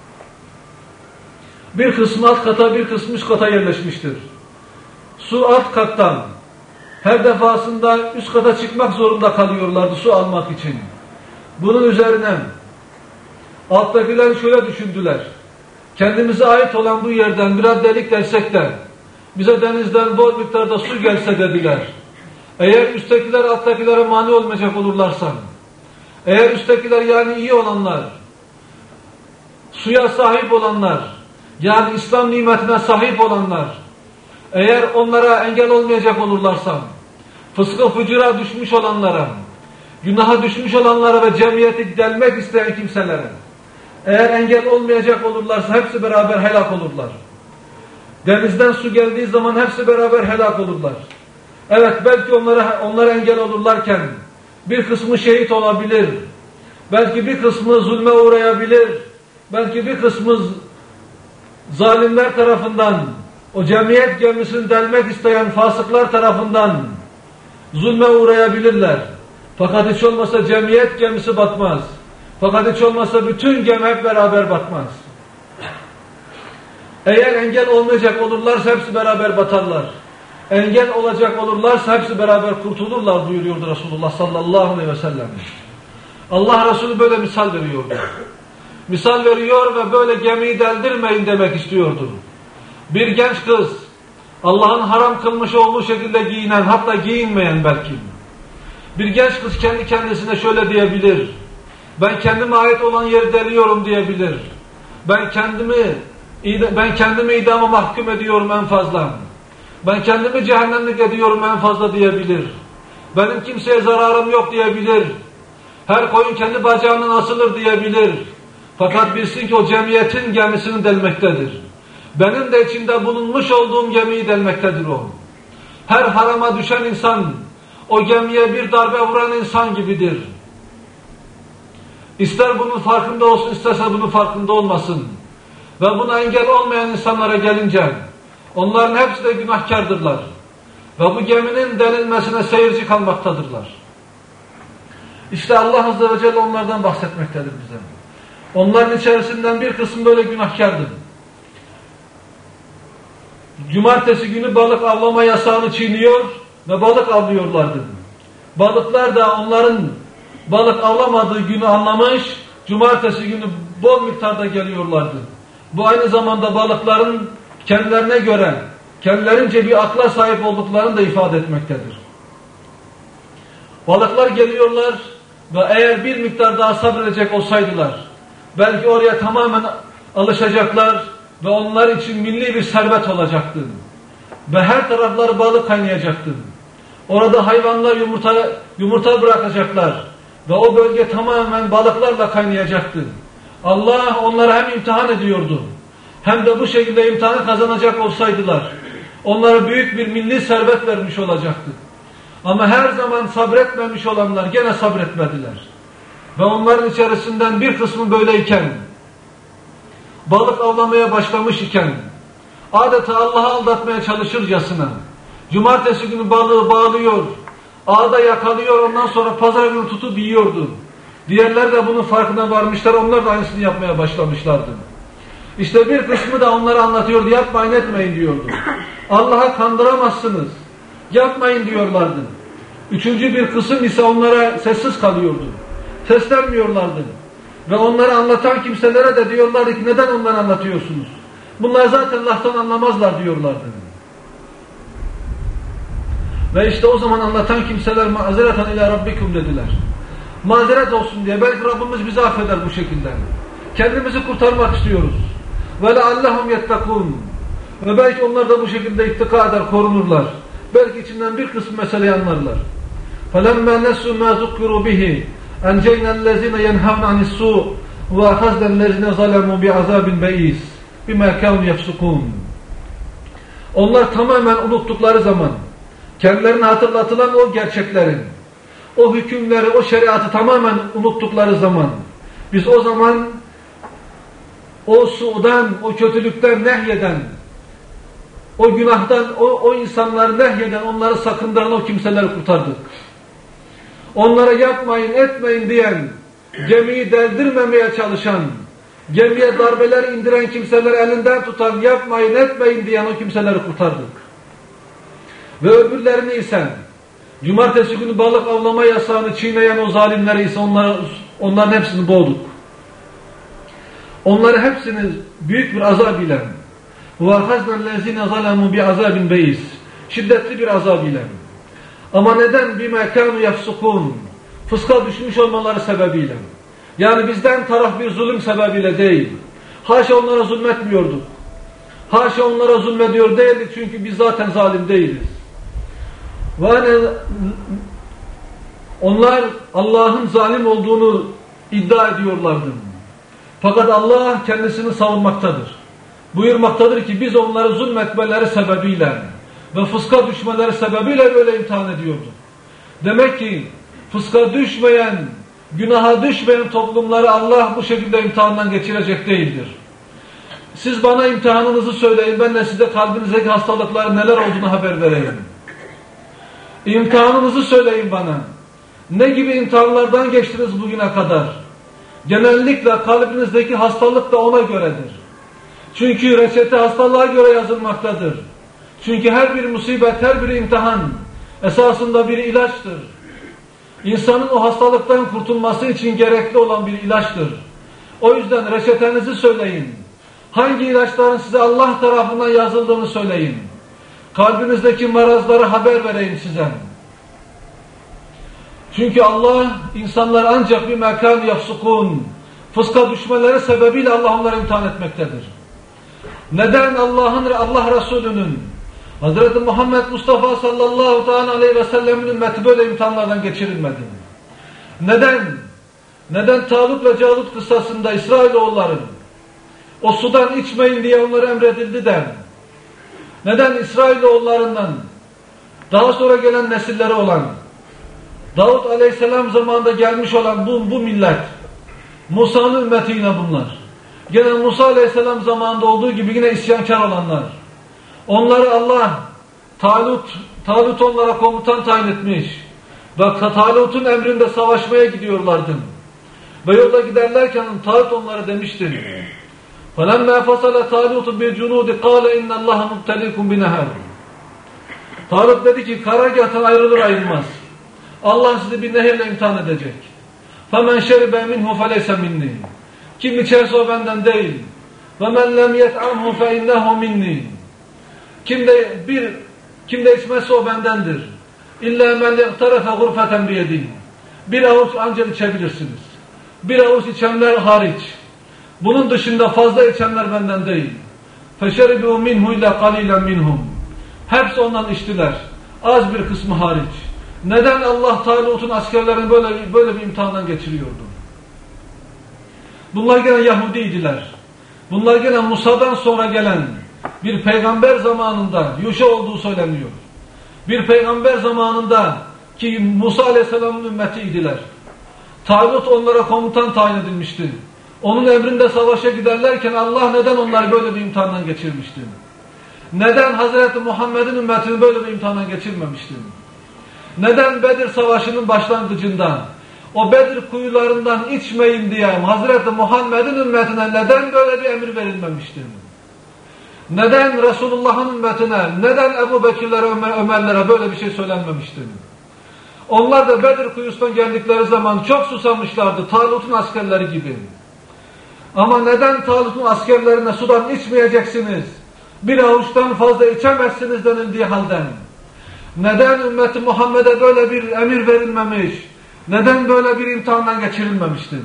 Bir kısmı alt kata, bir kısmı üst kata yerleşmiştir. Su alt kattan her defasında üst kata çıkmak zorunda kalıyorlardı su almak için. Bunun üzerine alttakiler şöyle düşündüler. Kendimize ait olan bu yerden biraz delik dersek de bize denizden bol miktarda su gelse dediler. Eğer üsttekiler alttakilere mani olmayacak olurlarsa, eğer üsttekiler yani iyi olanlar, suya sahip olanlar, yani İslam nimetine sahip olanlar, eğer onlara engel olmayacak olurlarsa, fıskı fücura düşmüş olanlara, günaha düşmüş olanlara ve cemiyeti delmek isteyen kimselere, eğer engel olmayacak olurlarsa hepsi beraber helak olurlar. Denizden su geldiği zaman hepsi beraber helak olurlar. Evet, belki onlara, onlara engel olurlarken bir kısmı şehit olabilir, belki bir kısmı zulme uğrayabilir, belki bir kısmı zalimler tarafından, o cemiyet gemisini delmek isteyen fasıklar tarafından zulme uğrayabilirler. Fakat hiç olmasa cemiyet gemisi batmaz. Fakat hiç olmasa bütün gemi hep beraber batmaz. Eğer engel olmayacak olurlarsa hepsi beraber batarlar. Engel olacak olurlarsa hepsi beraber kurtulurlar buyuruyordu Resulullah sallallahu aleyhi ve sellem. Allah Resulü böyle misal veriyordu. Misal veriyor ve böyle gemiyi deldirmeyin demek istiyordu. Bir genç kız, Allah'ın haram kılmış olduğu şekilde giyinen, hatta giyinmeyen belki. Bir genç kız kendi kendisine şöyle diyebilir. Ben kendime ait olan yeri deliyorum diyebilir. Ben kendimi ben kendimi idama mahkum ediyorum en fazla. Ben kendimi cehennemlik ediyorum en fazla diyebilir. Benim kimseye zararım yok diyebilir. Her koyun kendi bacağından asılır diyebilir. Fakat bilsin ki o cemiyetin gemisini delmektedir. Benim de içinde bulunmuş olduğum gemiyi delmektedir o. Her harama düşen insan, o gemiye bir darbe vuran insan gibidir. İster bunun farkında olsun, isterse bunun farkında olmasın. Ve buna engel olmayan insanlara gelince, onların hepsi de günahkardırlar. Ve bu geminin delilmesine seyirci kalmaktadırlar. İşte Allah Azze ve Celle onlardan bahsetmektedir bize. Onların içerisinden bir kısım böyle günahkardır. Cumartesi günü balık avlama yasağını çiğniyor ve balık avlıyorlardı. Balıklar da onların balık avlamadığı günü anlamış, cumartesi günü bol miktarda geliyorlardı. Bu aynı zamanda balıkların kendilerine göre, kendilerince bir akla sahip olduklarını da ifade etmektedir. Balıklar geliyorlar ve eğer bir miktar daha sabredecek olsaydılar, belki oraya tamamen alışacaklar ve onlar için milli bir servet olacaktı. Ve her tarafları balık kaynayacaktı. Orada hayvanlar yumurta, yumurta bırakacaklar ve o bölge tamamen balıklarla kaynayacaktı. Allah onları hem imtihan ediyordu, hem de bu şekilde imtihanı kazanacak olsaydılar, onlara büyük bir milli servet vermiş olacaktı. Ama her zaman sabretmemiş olanlar gene sabretmediler. Ve onların içerisinden bir kısmı böyleyken, balık avlamaya başlamış iken, adeta Allah'ı aldatmaya çalışırcasına, cumartesi günü balığı bağlıyor, ağda yakalıyor, ondan sonra pazar günü tutup yiyordu. Diğerler de bunun farkına varmışlar, onlar da aynısını yapmaya başlamışlardı. İşte bir kısmı da onlara anlatıyordu, yapmayın etmeyin diyordu. Allah'a kandıramazsınız, yapmayın diyorlardı. Üçüncü bir kısım ise onlara sessiz kalıyordu. Seslenmiyorlardı. Ve onları anlatan kimselere de diyorlardı ki neden onları anlatıyorsunuz? Bunlar zaten laftan anlamazlar diyorlardı. Ve işte o zaman anlatan kimseler mazereten ila rabbikum dediler. Mazeret olsun diye, belki Rabbimiz bizi affeder bu şekilde. Kendimizi kurtarmak istiyoruz. Ve leallehum yettekûn. Ve belki onlar da bu şekilde ittika eder, korunurlar. Belki içinden bir kısmı meseleyi anlarlar. فَلَمَّا نَسُوا مَا ذُكِّرُوا بِهِ اَنْجَيْنَا الَّذِينَ يَنْهَوْنَ عَنِ السُّوءِ وَأَخَذْنَا الَّذِينَ ظَلَمُوا بِعَذَابٍ بَئِيسٍ بِمَا كَانُوا يَفْسُقُونَ. Onlar tamamen unuttukları zaman, kendilerine hatırlatılan o gerçeklerin, o hükümleri, o şeriatı tamamen unuttukları zaman, biz o zaman o sudan, o kötülükten nehyeden, o günahtan, o, o insanları nehyeden, onları sakındıran o kimseleri kurtardık. Onlara yapmayın, etmeyin diyen, gemiyi deldirmemeye çalışan, gemiye darbeler indiren kimseleri elinden tutan, yapmayın, etmeyin diyen o kimseleri kurtardık. Ve öbürlerini ise, cumartesi günü balık avlama yasağını çiğneyen o zalimleri ise onları, onların hepsini boğduk. Onları hepsini büyük bir azab ile وَاَخَزْنَا الَّذ۪ينَ ظَلَمُوا بِعَذَابٍ بَيِّسٍ şiddetli bir azab ile. Ama neden? بِمَا كَانُوا يَفْسُقُونَ fıska düşmüş olmaları sebebiyle. Yani bizden taraf bir zulüm sebebiyle değil. Haşa onlara zulmetmiyorduk. Haşa onlara zulmediyor değildik çünkü biz zaten zalim değiliz. Yani onlar Allah'ın zalim olduğunu iddia ediyorlardı. Fakat Allah kendisini savunmaktadır. Buyurmaktadır ki biz onları zulmetmeleri sebebiyle ve fıska düşmeleri sebebiyle böyle imtihan ediyorduk. Demek ki fıska düşmeyen, günaha düşmeyen toplumları Allah bu şekilde imtihandan geçirecek değildir. Siz bana imtihanınızı söyleyin, ben de size kalbinizdeki hastalıkların neler olduğunu haber vereyim. İmtihanınızı söyleyin bana. Ne gibi imtihanlardan geçtiniz bugüne kadar? Genellikle kalbinizdeki hastalık da ona göredir. Çünkü reçete hastalığa göre yazılmaktadır. Çünkü her bir musibet, her bir imtihan esasında bir ilaçtır. İnsanın o hastalıktan kurtulması için gerekli olan bir ilaçtır. O yüzden reçetenizi söyleyin. Hangi ilaçların size Allah tarafından yazıldığını söyleyin. Kalbinizdeki marazları haber vereyim size. Çünkü Allah insanlar ancak bir mekan yafsukun fıska düşmeleri sebebiyle Allah onları imtihan etmektedir. Neden Allah'ın Allah Resulü'nün Hazreti Muhammed Mustafa sallallahu aleyhi ve sellem'in ümmeti böyle imtihanlardan geçirilmedi? Neden? Neden Talut ve Calut kıssasında İsrailoğulları o sudan içmeyin diye onlara emredildi de neden İsrailoğullarından daha sonra gelen nesilleri olan Davut aleyhisselam zamanında gelmiş olan bu, bu millet Musa'nın ümmeti yine bunlar. Gene Musa aleyhisselam zamanında olduğu gibi yine isyankar olanlar. Onları Allah Talut, Talut onlara komutan tayin etmiş. Ve Talut'un emrinde savaşmaya gidiyorlardı. Ve yolda giderlerken Talut onlara demişti. فَلَمَّا فَصَلَ تَالُوتُ بِالْجُنُودِ قَالَ اِنَّ اللّٰهَ مُبْتَلِيكُمْ بِنَهَرٍ Talut dedi ki karargâhtan ayrılır ayrılmaz Allah sizi bir nehirle imtihan edecek. فَمَنْ شَرِبَ مِنْهُ فَلَيْسَ مِنِّي Kim içerse o benden değil. وَمَنْ لَمْ يَتْعَمْهُ فَاِنَّهُ مِنِّي Kim de bir kim de içmezse o bendendir. İlla men iqtarafa gurfeten biyedin. Bir avuç ancak içebilirsiniz. Bir avuç içenler hariç. Bunun dışında fazla içenler benden değil. Feşeribu minhu illa qalilan minhum. Hepsi ondan içtiler. Az bir kısmı hariç. Neden Allah Talut'un askerlerini böyle böyle bir imtihandan geçiriyordu? Bunlar gene Yahudiydiler. Bunlar gene Musa'dan sonra gelen bir peygamber zamanında Yuşa olduğu söyleniyor. Bir peygamber zamanında ki Musa aleyhisselamın ümmetiydiler. Talut onlara komutan tayin edilmişti. Onun emrinde savaşa giderlerken Allah neden onları böyle bir imtihandan geçirmişti? Neden Hazreti Muhammed'in ümmetini böyle bir imtihandan geçirmemişti? Neden Bedir Savaşı'nın başlangıcında o Bedir kuyularından içmeyin diye Hazreti Muhammed'in ümmetine neden böyle bir emir verilmemişti? Neden Resulullah'ın ümmetine, neden Ebu Bekirlere, Ömer, Ömerlere böyle bir şey söylenmemişti? Onlar da Bedir kuyusundan geldikleri zaman çok susamışlardı, Talut'un askerleri gibi. Ama neden Talut'un askerlerine sudan içmeyeceksiniz, bir avuçtan fazla içemezsiniz denildiği halde? Neden ümmeti Muhammed'e böyle bir emir verilmemiş, neden böyle bir imtihandan geçirilmemişti?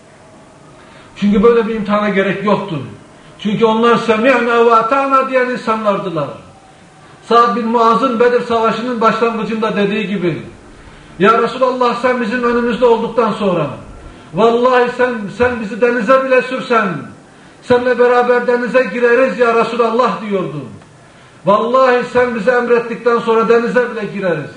Çünkü böyle bir imtihana gerek yoktu. Çünkü onlar semi'na ve ata'na diyen insanlardılar. Sa'd bin Muaz'ın Bedir Savaşı'nın başlangıcında dediği gibi Ya Resulallah sen bizim önümüzde olduktan sonra vallahi sen sen bizi denize bile sürsen seninle beraber denize gireriz ya Resulallah diyordu. Vallahi sen bize emrettikten sonra denize bile gireriz.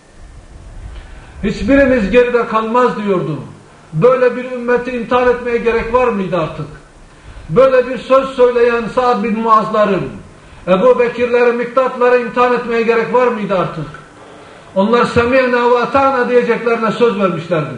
Hiçbirimiz geride kalmaz diyordu. Böyle bir ümmeti imtihan etmeye gerek var mıydı artık? böyle bir söz söyleyen Sa'd bin Muaz'ları, Ebu Bekirleri, Miktatları imtihan etmeye gerek var mıydı artık? Onlar semi'na ve ata'na diyeceklerine söz vermişlerdi.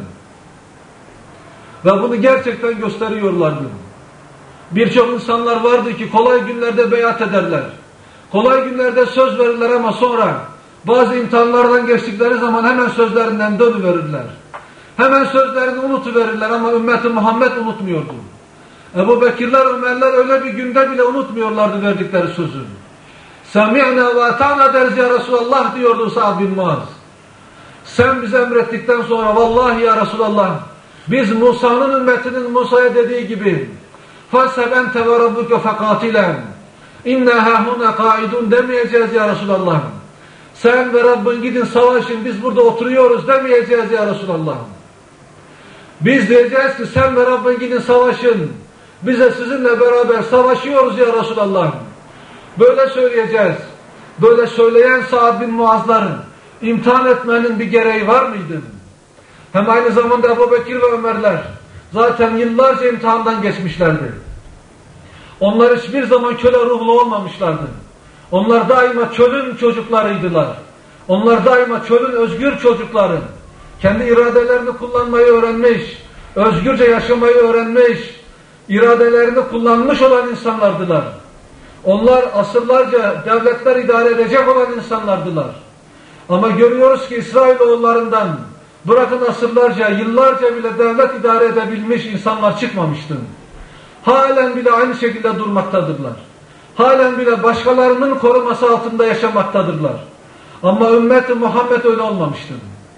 Ve bunu gerçekten gösteriyorlardı. Birçok insanlar vardı ki kolay günlerde beyat ederler. Kolay günlerde söz verirler ama sonra bazı imtihanlardan geçtikleri zaman hemen sözlerinden dönüverirler. Hemen sözlerini unutuverirler ama ümmeti Muhammed unutmuyordu. Ebu Bekirler, Ömerler öyle bir günde bile unutmuyorlardı verdikleri sözü. Semi'na ve ata'na deriz ya Resulallah diyordu Sa'd bin Muaz. Sen bize emrettikten sonra vallahi ya Resulallah biz Musa'nın ümmetinin Musa'ya dediği gibi فَاسَبْ اَنْتَ وَرَبُّكَ فَقَاتِلًا اِنَّا هَهُنَا قَائِدُونَ demeyeceğiz ya Resulallah. Sen ve Rabbin gidin savaşın, biz burada oturuyoruz demeyeceğiz ya Resulallah. Biz diyeceğiz ki sen ve Rabbin gidin savaşın, biz de sizinle beraber savaşıyoruz ya Resulallah. Böyle söyleyeceğiz. Böyle söyleyen Sa'd bin Muaz'ların imtihan etmenin bir gereği var mıydı? Hem aynı zamanda Ebu Bekir ve Ömerler zaten yıllarca imtihandan geçmişlerdi. Onlar hiçbir zaman köle ruhlu olmamışlardı. Onlar daima çölün çocuklarıydılar. Onlar daima çölün özgür çocukları. Kendi iradelerini kullanmayı öğrenmiş, özgürce yaşamayı öğrenmiş, iradelerini kullanmış olan insanlardılar. Onlar asırlarca devletler idare edecek olan insanlardılar. Ama görüyoruz ki İsrailoğullarından bırakın asırlarca, yıllarca bile devlet idare edebilmiş insanlar çıkmamıştı. Halen bile aynı şekilde durmaktadırlar. Halen bile başkalarının koruması altında yaşamaktadırlar. Ama ümmeti Muhammed öyle olmamıştır.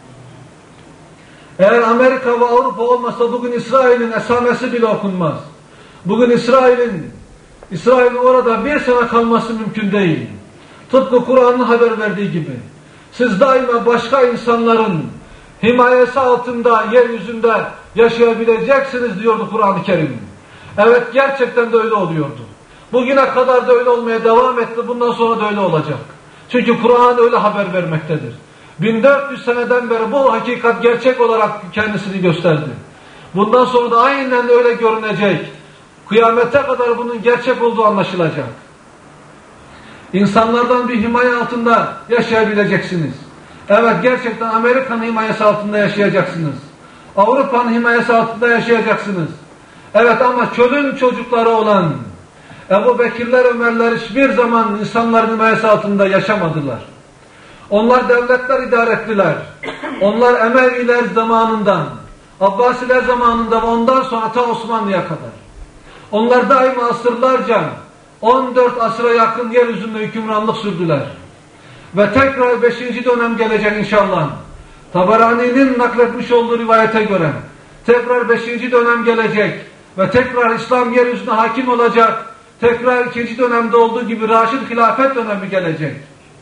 Eğer Amerika ve Avrupa olmasa bugün İsrail'in esamesi bile okunmaz. Bugün İsrail'in İsrail'in orada bir sene kalması mümkün değil. Tıpkı Kur'an'ın haber verdiği gibi. Siz daima başka insanların himayesi altında, yeryüzünde yaşayabileceksiniz diyordu Kur'an-ı Kerim. Evet, gerçekten de öyle oluyordu. Bugüne kadar da öyle olmaya devam etti, bundan sonra da öyle olacak. Çünkü Kur'an öyle haber vermektedir. bin dört yüz seneden beri bu hakikat gerçek olarak kendisini gösterdi. Bundan sonra da aynen öyle görünecek. Kıyamete kadar bunun gerçek olduğu anlaşılacak. İnsanlardan bir himaye altında yaşayabileceksiniz. Evet, gerçekten Amerika'nın himayesi altında yaşayacaksınız. Avrupa'nın himayesi altında yaşayacaksınız. Evet, ama çölün çocukları olan Ebu Bekirler, Ömerler hiçbir zaman insanların himayesi altında yaşamadılar. Onlar devletler idare ettiler. Onlar Emeviler zamanından, Abbasiler zamanında ve ondan sonra ta Osmanlı'ya kadar. Onlar daima asırlarca, on dört asıra yakın yeryüzünde hükümranlık sürdüler. Ve tekrar beşinci dönem gelecek inşallah. Tabarani'nin nakletmiş olduğu rivayete göre tekrar beşinci dönem gelecek ve tekrar İslam yeryüzüne hakim olacak. Tekrar ikinci dönemde olduğu gibi Raşid hilafet dönemi gelecek.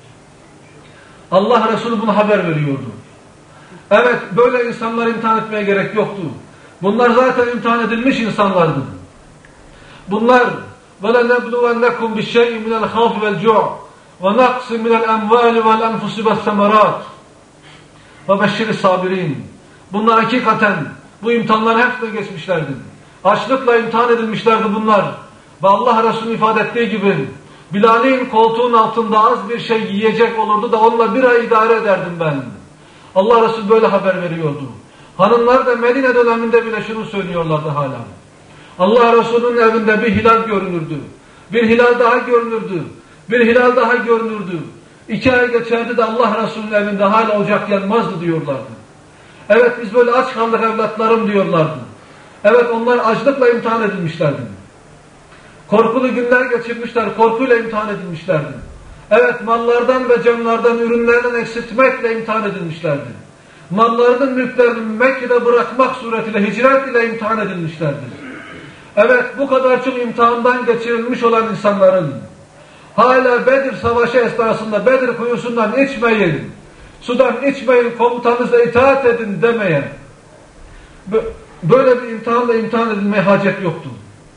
Allah Resulü bunu haber veriyordu. Evet, böyle insanları imtihan etmeye gerek yoktu. Bunlar zaten imtihan edilmiş insanlardı. Bunlar وَلَنَبْلُوَنَّكُمْ بِالشَّيْءِ مِنَ الْخَوْفِ وَالْجُوعِ وَنَقْصٍ مِنَ الْاَمْوَالِ وَالْاَنْفُسِ وَالثَّمَرَاتِ وَبَشِّرِ الصَّابِرِينَ. Bunlar hakikaten bu imtihanların hepsine geçmişlerdi. Açlıkla imtihan edilmişlerdi bunlar. Ve Allah Resulü ifade ettiği gibi Bilal'in koltuğun altında az bir şey yiyecek olurdu da onunla bir ay idare ederdim ben. Allah Resulü böyle haber veriyordu. Hanımlar da Medine döneminde bile şunu söylüyorlardı hala. Allah Resulü'nün evinde bir hilal görünürdü. Bir hilal daha görünürdü. Bir hilal daha görünürdü. İki ay geçerdi de Allah Resulü'nün evinde hala ocak yanmazdı diyorlardı. Evet, biz böyle aç kaldık evlatlarım diyorlardı. Evet, onlar açlıkla imtihan edilmişlerdi. Korkulu günler geçirmişler, korkuyla imtihan edilmişlerdi. Evet, mallardan ve canlardan, ürünlerden eksiltmekle imtihan edilmişlerdi. Mallarının mülklerini Mekke'de bırakmak suretiyle hicret ile imtihan edilmişlerdi. Evet, bu kadar çok imtihandan geçirilmiş olan insanların hala Bedir Savaşı esnasında Bedir kuyusundan içmeyin, sudan içmeyin, komutanınıza itaat edin demeyen, böyle bir imtihanla imtihan edilmeye hacet yoktu.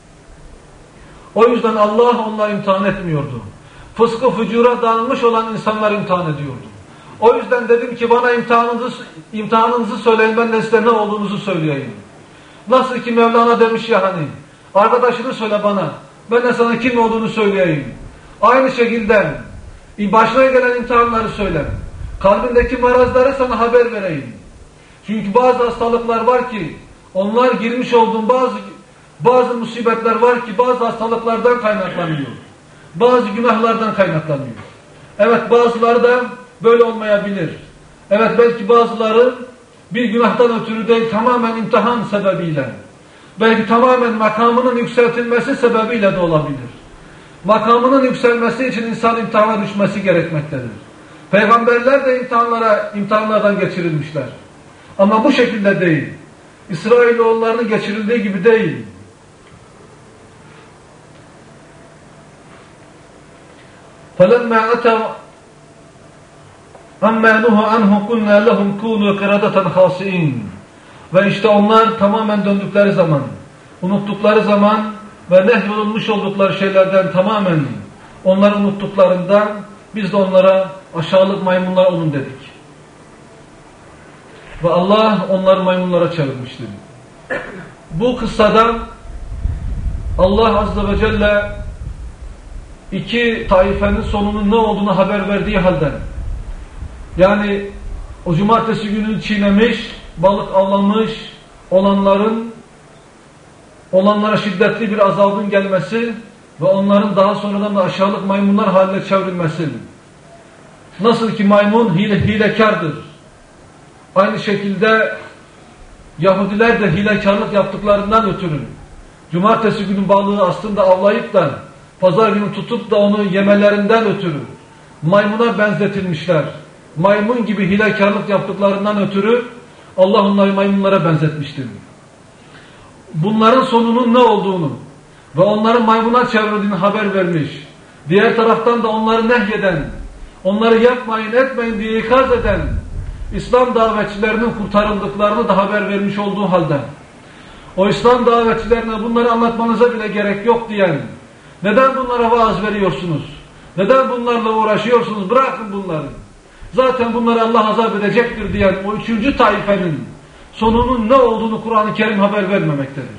O yüzden Allah onları imtihan etmiyordu. Fıskı fücura dağılmış olan insanlar imtihan ediyordu. O yüzden dedim ki bana imtihanınızı, imtihanınızı söyleyin, ben de size ne olduğunuzu söyleyeyim. Nasıl ki Mevlana demiş ya hani, Arkadaşını söyle bana. Ben de sana kim olduğunu söyleyeyim. Aynı şekilde başına gelen imtihanları söyle. Kalbindeki marazları sana haber vereyim. Çünkü bazı hastalıklar var ki onlar girmiş olduğun bazı bazı musibetler var ki bazı hastalıklardan kaynaklanıyor. Bazı günahlardan kaynaklanıyor. Evet, bazıları da böyle olmayabilir. Evet, belki bazıları bir günahtan ötürü değil, tamamen imtihan sebebiyle. Belki tamamen makamının yükseltilmesi sebebiyle de olabilir. Makamının yükselmesi için insan imtihana düşmesi gerekmektedir. Peygamberler de imtihanlara, imtihanlardan geçirilmişler. Ama bu şekilde değil. İsrailoğullarının geçirildiği gibi değil. فَلَمَّا أَتَوْا اَمَّا نُهُ عَنْهُ قُلْنَا لَهُمْ كُونُوا قِرَدَةً خَاسِئِينَ. Ve işte onlar tamamen döndükleri zaman, unuttukları zaman ve nehyolunmuş oldukları şeylerden tamamen onları unuttuklarında biz de onlara aşağılık maymunlar olun dedik. Ve Allah onları maymunlara çevirmiştir. Bu kıssada Allah Azze ve Celle iki taifenin sonunun ne olduğunu haber verdiği halde, yani o cumartesi günü çiğnemiş, balık avlamış olanların olanlara şiddetli bir azabın gelmesi ve onların daha sonradan da aşağılık maymunlar haline çevrilmesi. Nasıl ki maymun hile, hilekardır. Aynı şekilde Yahudiler de hilekarlık yaptıklarından ötürü cumartesi günü balığı aslında avlayıp da pazar günü tutup da onu yemelerinden ötürü maymuna benzetilmişler. Maymun gibi hilekarlık yaptıklarından ötürü Allah onları maymunlara benzetmiştir. Bunların sonunun ne olduğunu ve onların maymuna çevrildiğini haber vermiş. Diğer taraftan da onları nehyeden, onları yapmayın etmeyin diye ikaz eden İslam davetçilerinin kurtarıldıklarını da haber vermiş olduğu halde o İslam davetçilerine bunları anlatmanıza bile gerek yok diyen, neden bunlara vaaz veriyorsunuz? Neden bunlarla uğraşıyorsunuz? Bırakın bunları. Zaten bunları Allah azap edecektir diyen o üçüncü taifenin sonunun ne olduğunu Kur'an-ı Kerim haber vermemektedir.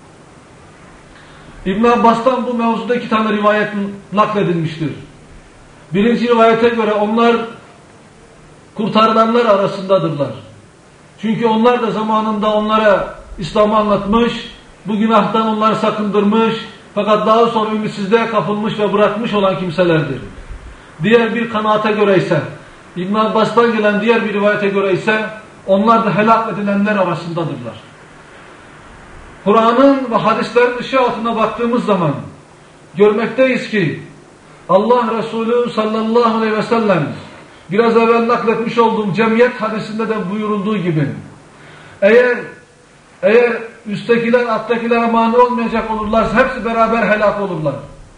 İbn Abbas'tan bu mevzuda iki tane rivayet nakledilmiştir. Birinci rivayete göre onlar kurtarılanlar arasındadırlar. Çünkü onlar da zamanında onlara İslam'ı anlatmış, bu günahtan onları sakındırmış, fakat daha sonra ümitsizliğe kapılmış ve bırakmış olan kimselerdir. Diğer bir kanaate göre ise, İbn Abbas'tan gelen diğer bir rivayete göre ise onlar da helak edilenler arasındadırlar. Kur'an'ın ve hadislerin ışığı altına baktığımız zaman görmekteyiz ki Allah Resulü sallallahu aleyhi ve sellem biraz evvel nakletmiş olduğum cemiyet hadisinde de buyurulduğu gibi eğer eğer üsttekiler alttakilere mani olmayacak olurlarsa hepsi beraber helak olurlar.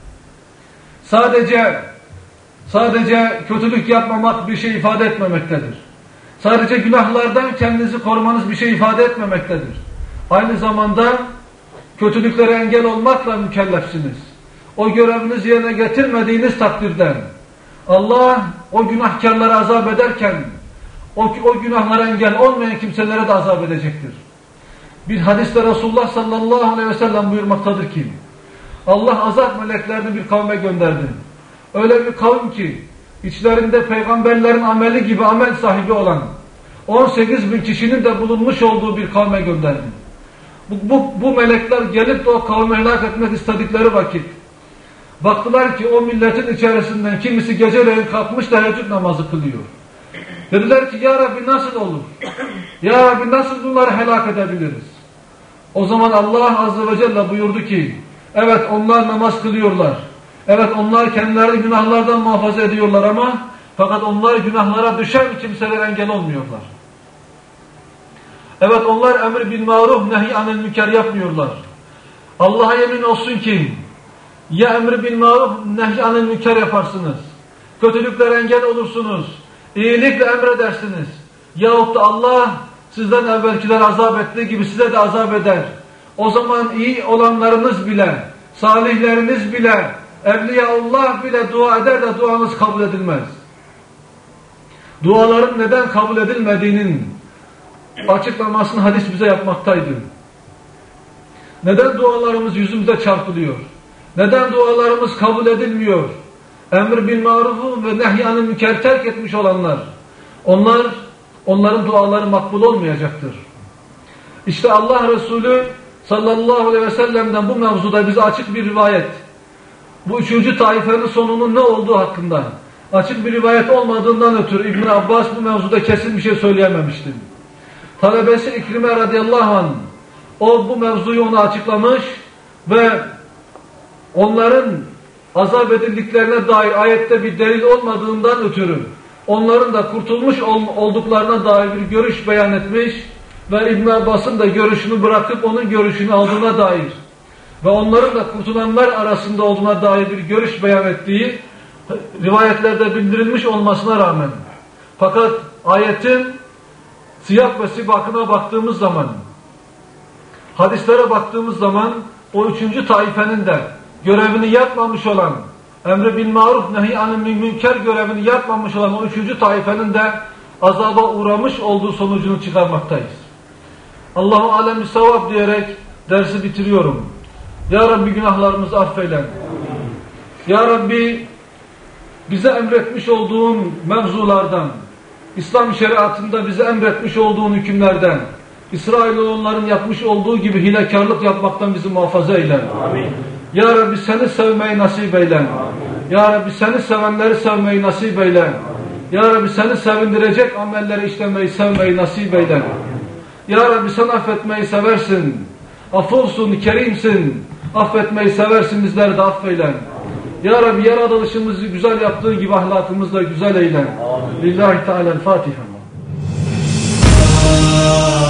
Sadece sadece kötülük yapmamak bir şey ifade etmemektedir. Sadece günahlardan kendinizi korumanız bir şey ifade etmemektedir. Aynı zamanda kötülüklere engel olmakla mükellefsiniz. O görevinizi yerine getirmediğiniz takdirde Allah o günahkarları azap ederken o, o günahlara engel olmayan kimselere de azap edecektir. Bir hadiste Resulullah sallallahu aleyhi ve sellem buyurmaktadır ki Allah azap meleklerini bir kavme gönderdi. Öyle bir kavim ki içlerinde peygamberlerin ameli gibi amel sahibi olan on sekiz bin kişinin de bulunmuş olduğu bir kavme gönderdi. Bu, bu, bu melekler gelip de o kavmi helak etmek istedikleri vakit baktılar ki o milletin içerisinden kimisi geceleyin kalkmış teheccüd namazı kılıyor. Dediler ki ya Rabbi nasıl olur? Ya Rabbi nasıl bunları helak edebiliriz? O zaman Allah Azze ve Celle buyurdu ki evet onlar namaz kılıyorlar. Evet onlar kendilerini günahlardan muhafaza ediyorlar ama fakat onlar günahlara düşen kimseler engel olmuyorlar. Evet onlar emr bil maruf nehy anil münker yapmıyorlar. Allah'a yemin olsun ki ya emr bil maruf nehy anil münker yaparsınız. Kötülüklere engel olursunuz. İyilikle emredersiniz. Yahut da Allah sizden evvelkiler azap ettiği gibi size de azap eder. O zaman iyi olanlarınız bile, salihleriniz bile, Evliyaullah bile dua eder de duanız kabul edilmez. Duaların neden kabul edilmediğinin açıklamasını hadis bize yapmaktaydı. Neden dualarımız yüzümüze çarpılıyor? Neden dualarımız kabul edilmiyor? Emr bil marufu ve nehyanı münker terk etmiş olanlar, onlar, onların duaları makbul olmayacaktır. İşte Allah Resulü sallallahu aleyhi ve sellem'den bu mevzuda bize açık bir rivayet, bu üçüncü taifenin sonunun ne olduğu hakkında açık bir rivayet olmadığından ötürü İbn Abbas bu mevzuda kesin bir şey söyleyememişti. Talebesi İkrime radıyallahu anh, o bu mevzuyu ona açıklamış ve onların azap edildiklerine dair ayette bir delil olmadığından ötürü onların da kurtulmuş olduklarına dair bir görüş beyan etmiş ve İbn Abbas'ın da görüşünü bırakıp onun görüşünü aldığına dair ve onların da kurtulanlar arasında olduğuna dair bir görüş beyan ettiği rivayetlerde bildirilmiş olmasına rağmen, fakat ayetin siyak ve sibakına baktığımız zaman, hadislere baktığımız zaman o üçüncü taifenin de görevini yapmamış olan, emri bil maruf nehyanı münker görevini yapmamış olan o üçüncü taifenin de azaba uğramış olduğu sonucunu çıkarmaktayız. Allahu alem-i sevap diyerek dersi bitiriyorum. Ya Rabbi günahlarımızı affeyle. Ya Rabbi bize emretmiş olduğun mevzulardan, İslam şeriatında bize emretmiş olduğun hükümlerden, İsrailoğulların yapmış olduğu gibi hilekarlık yapmaktan bizi muhafaza eyle. Amin. Ya Rabbi seni sevmeyi nasip eyle. Amin. Ya Rabbi seni sevenleri sevmeyi nasip eyle. Amin. Ya Rabbi seni sevindirecek amelleri işlemeyi, sevmeyi nasip eyle. Amin. Ya Rabbi sen affetmeyi seversin. Affolsun, kerimsin. Affetmeyi seversin, bizleri de affeyle. Amin. Ya Rabbi yaratılışımızı güzel yaptığı gibi ahlakımızı da güzel eyle. Amin. Lillahi Teala'l-Fatiha.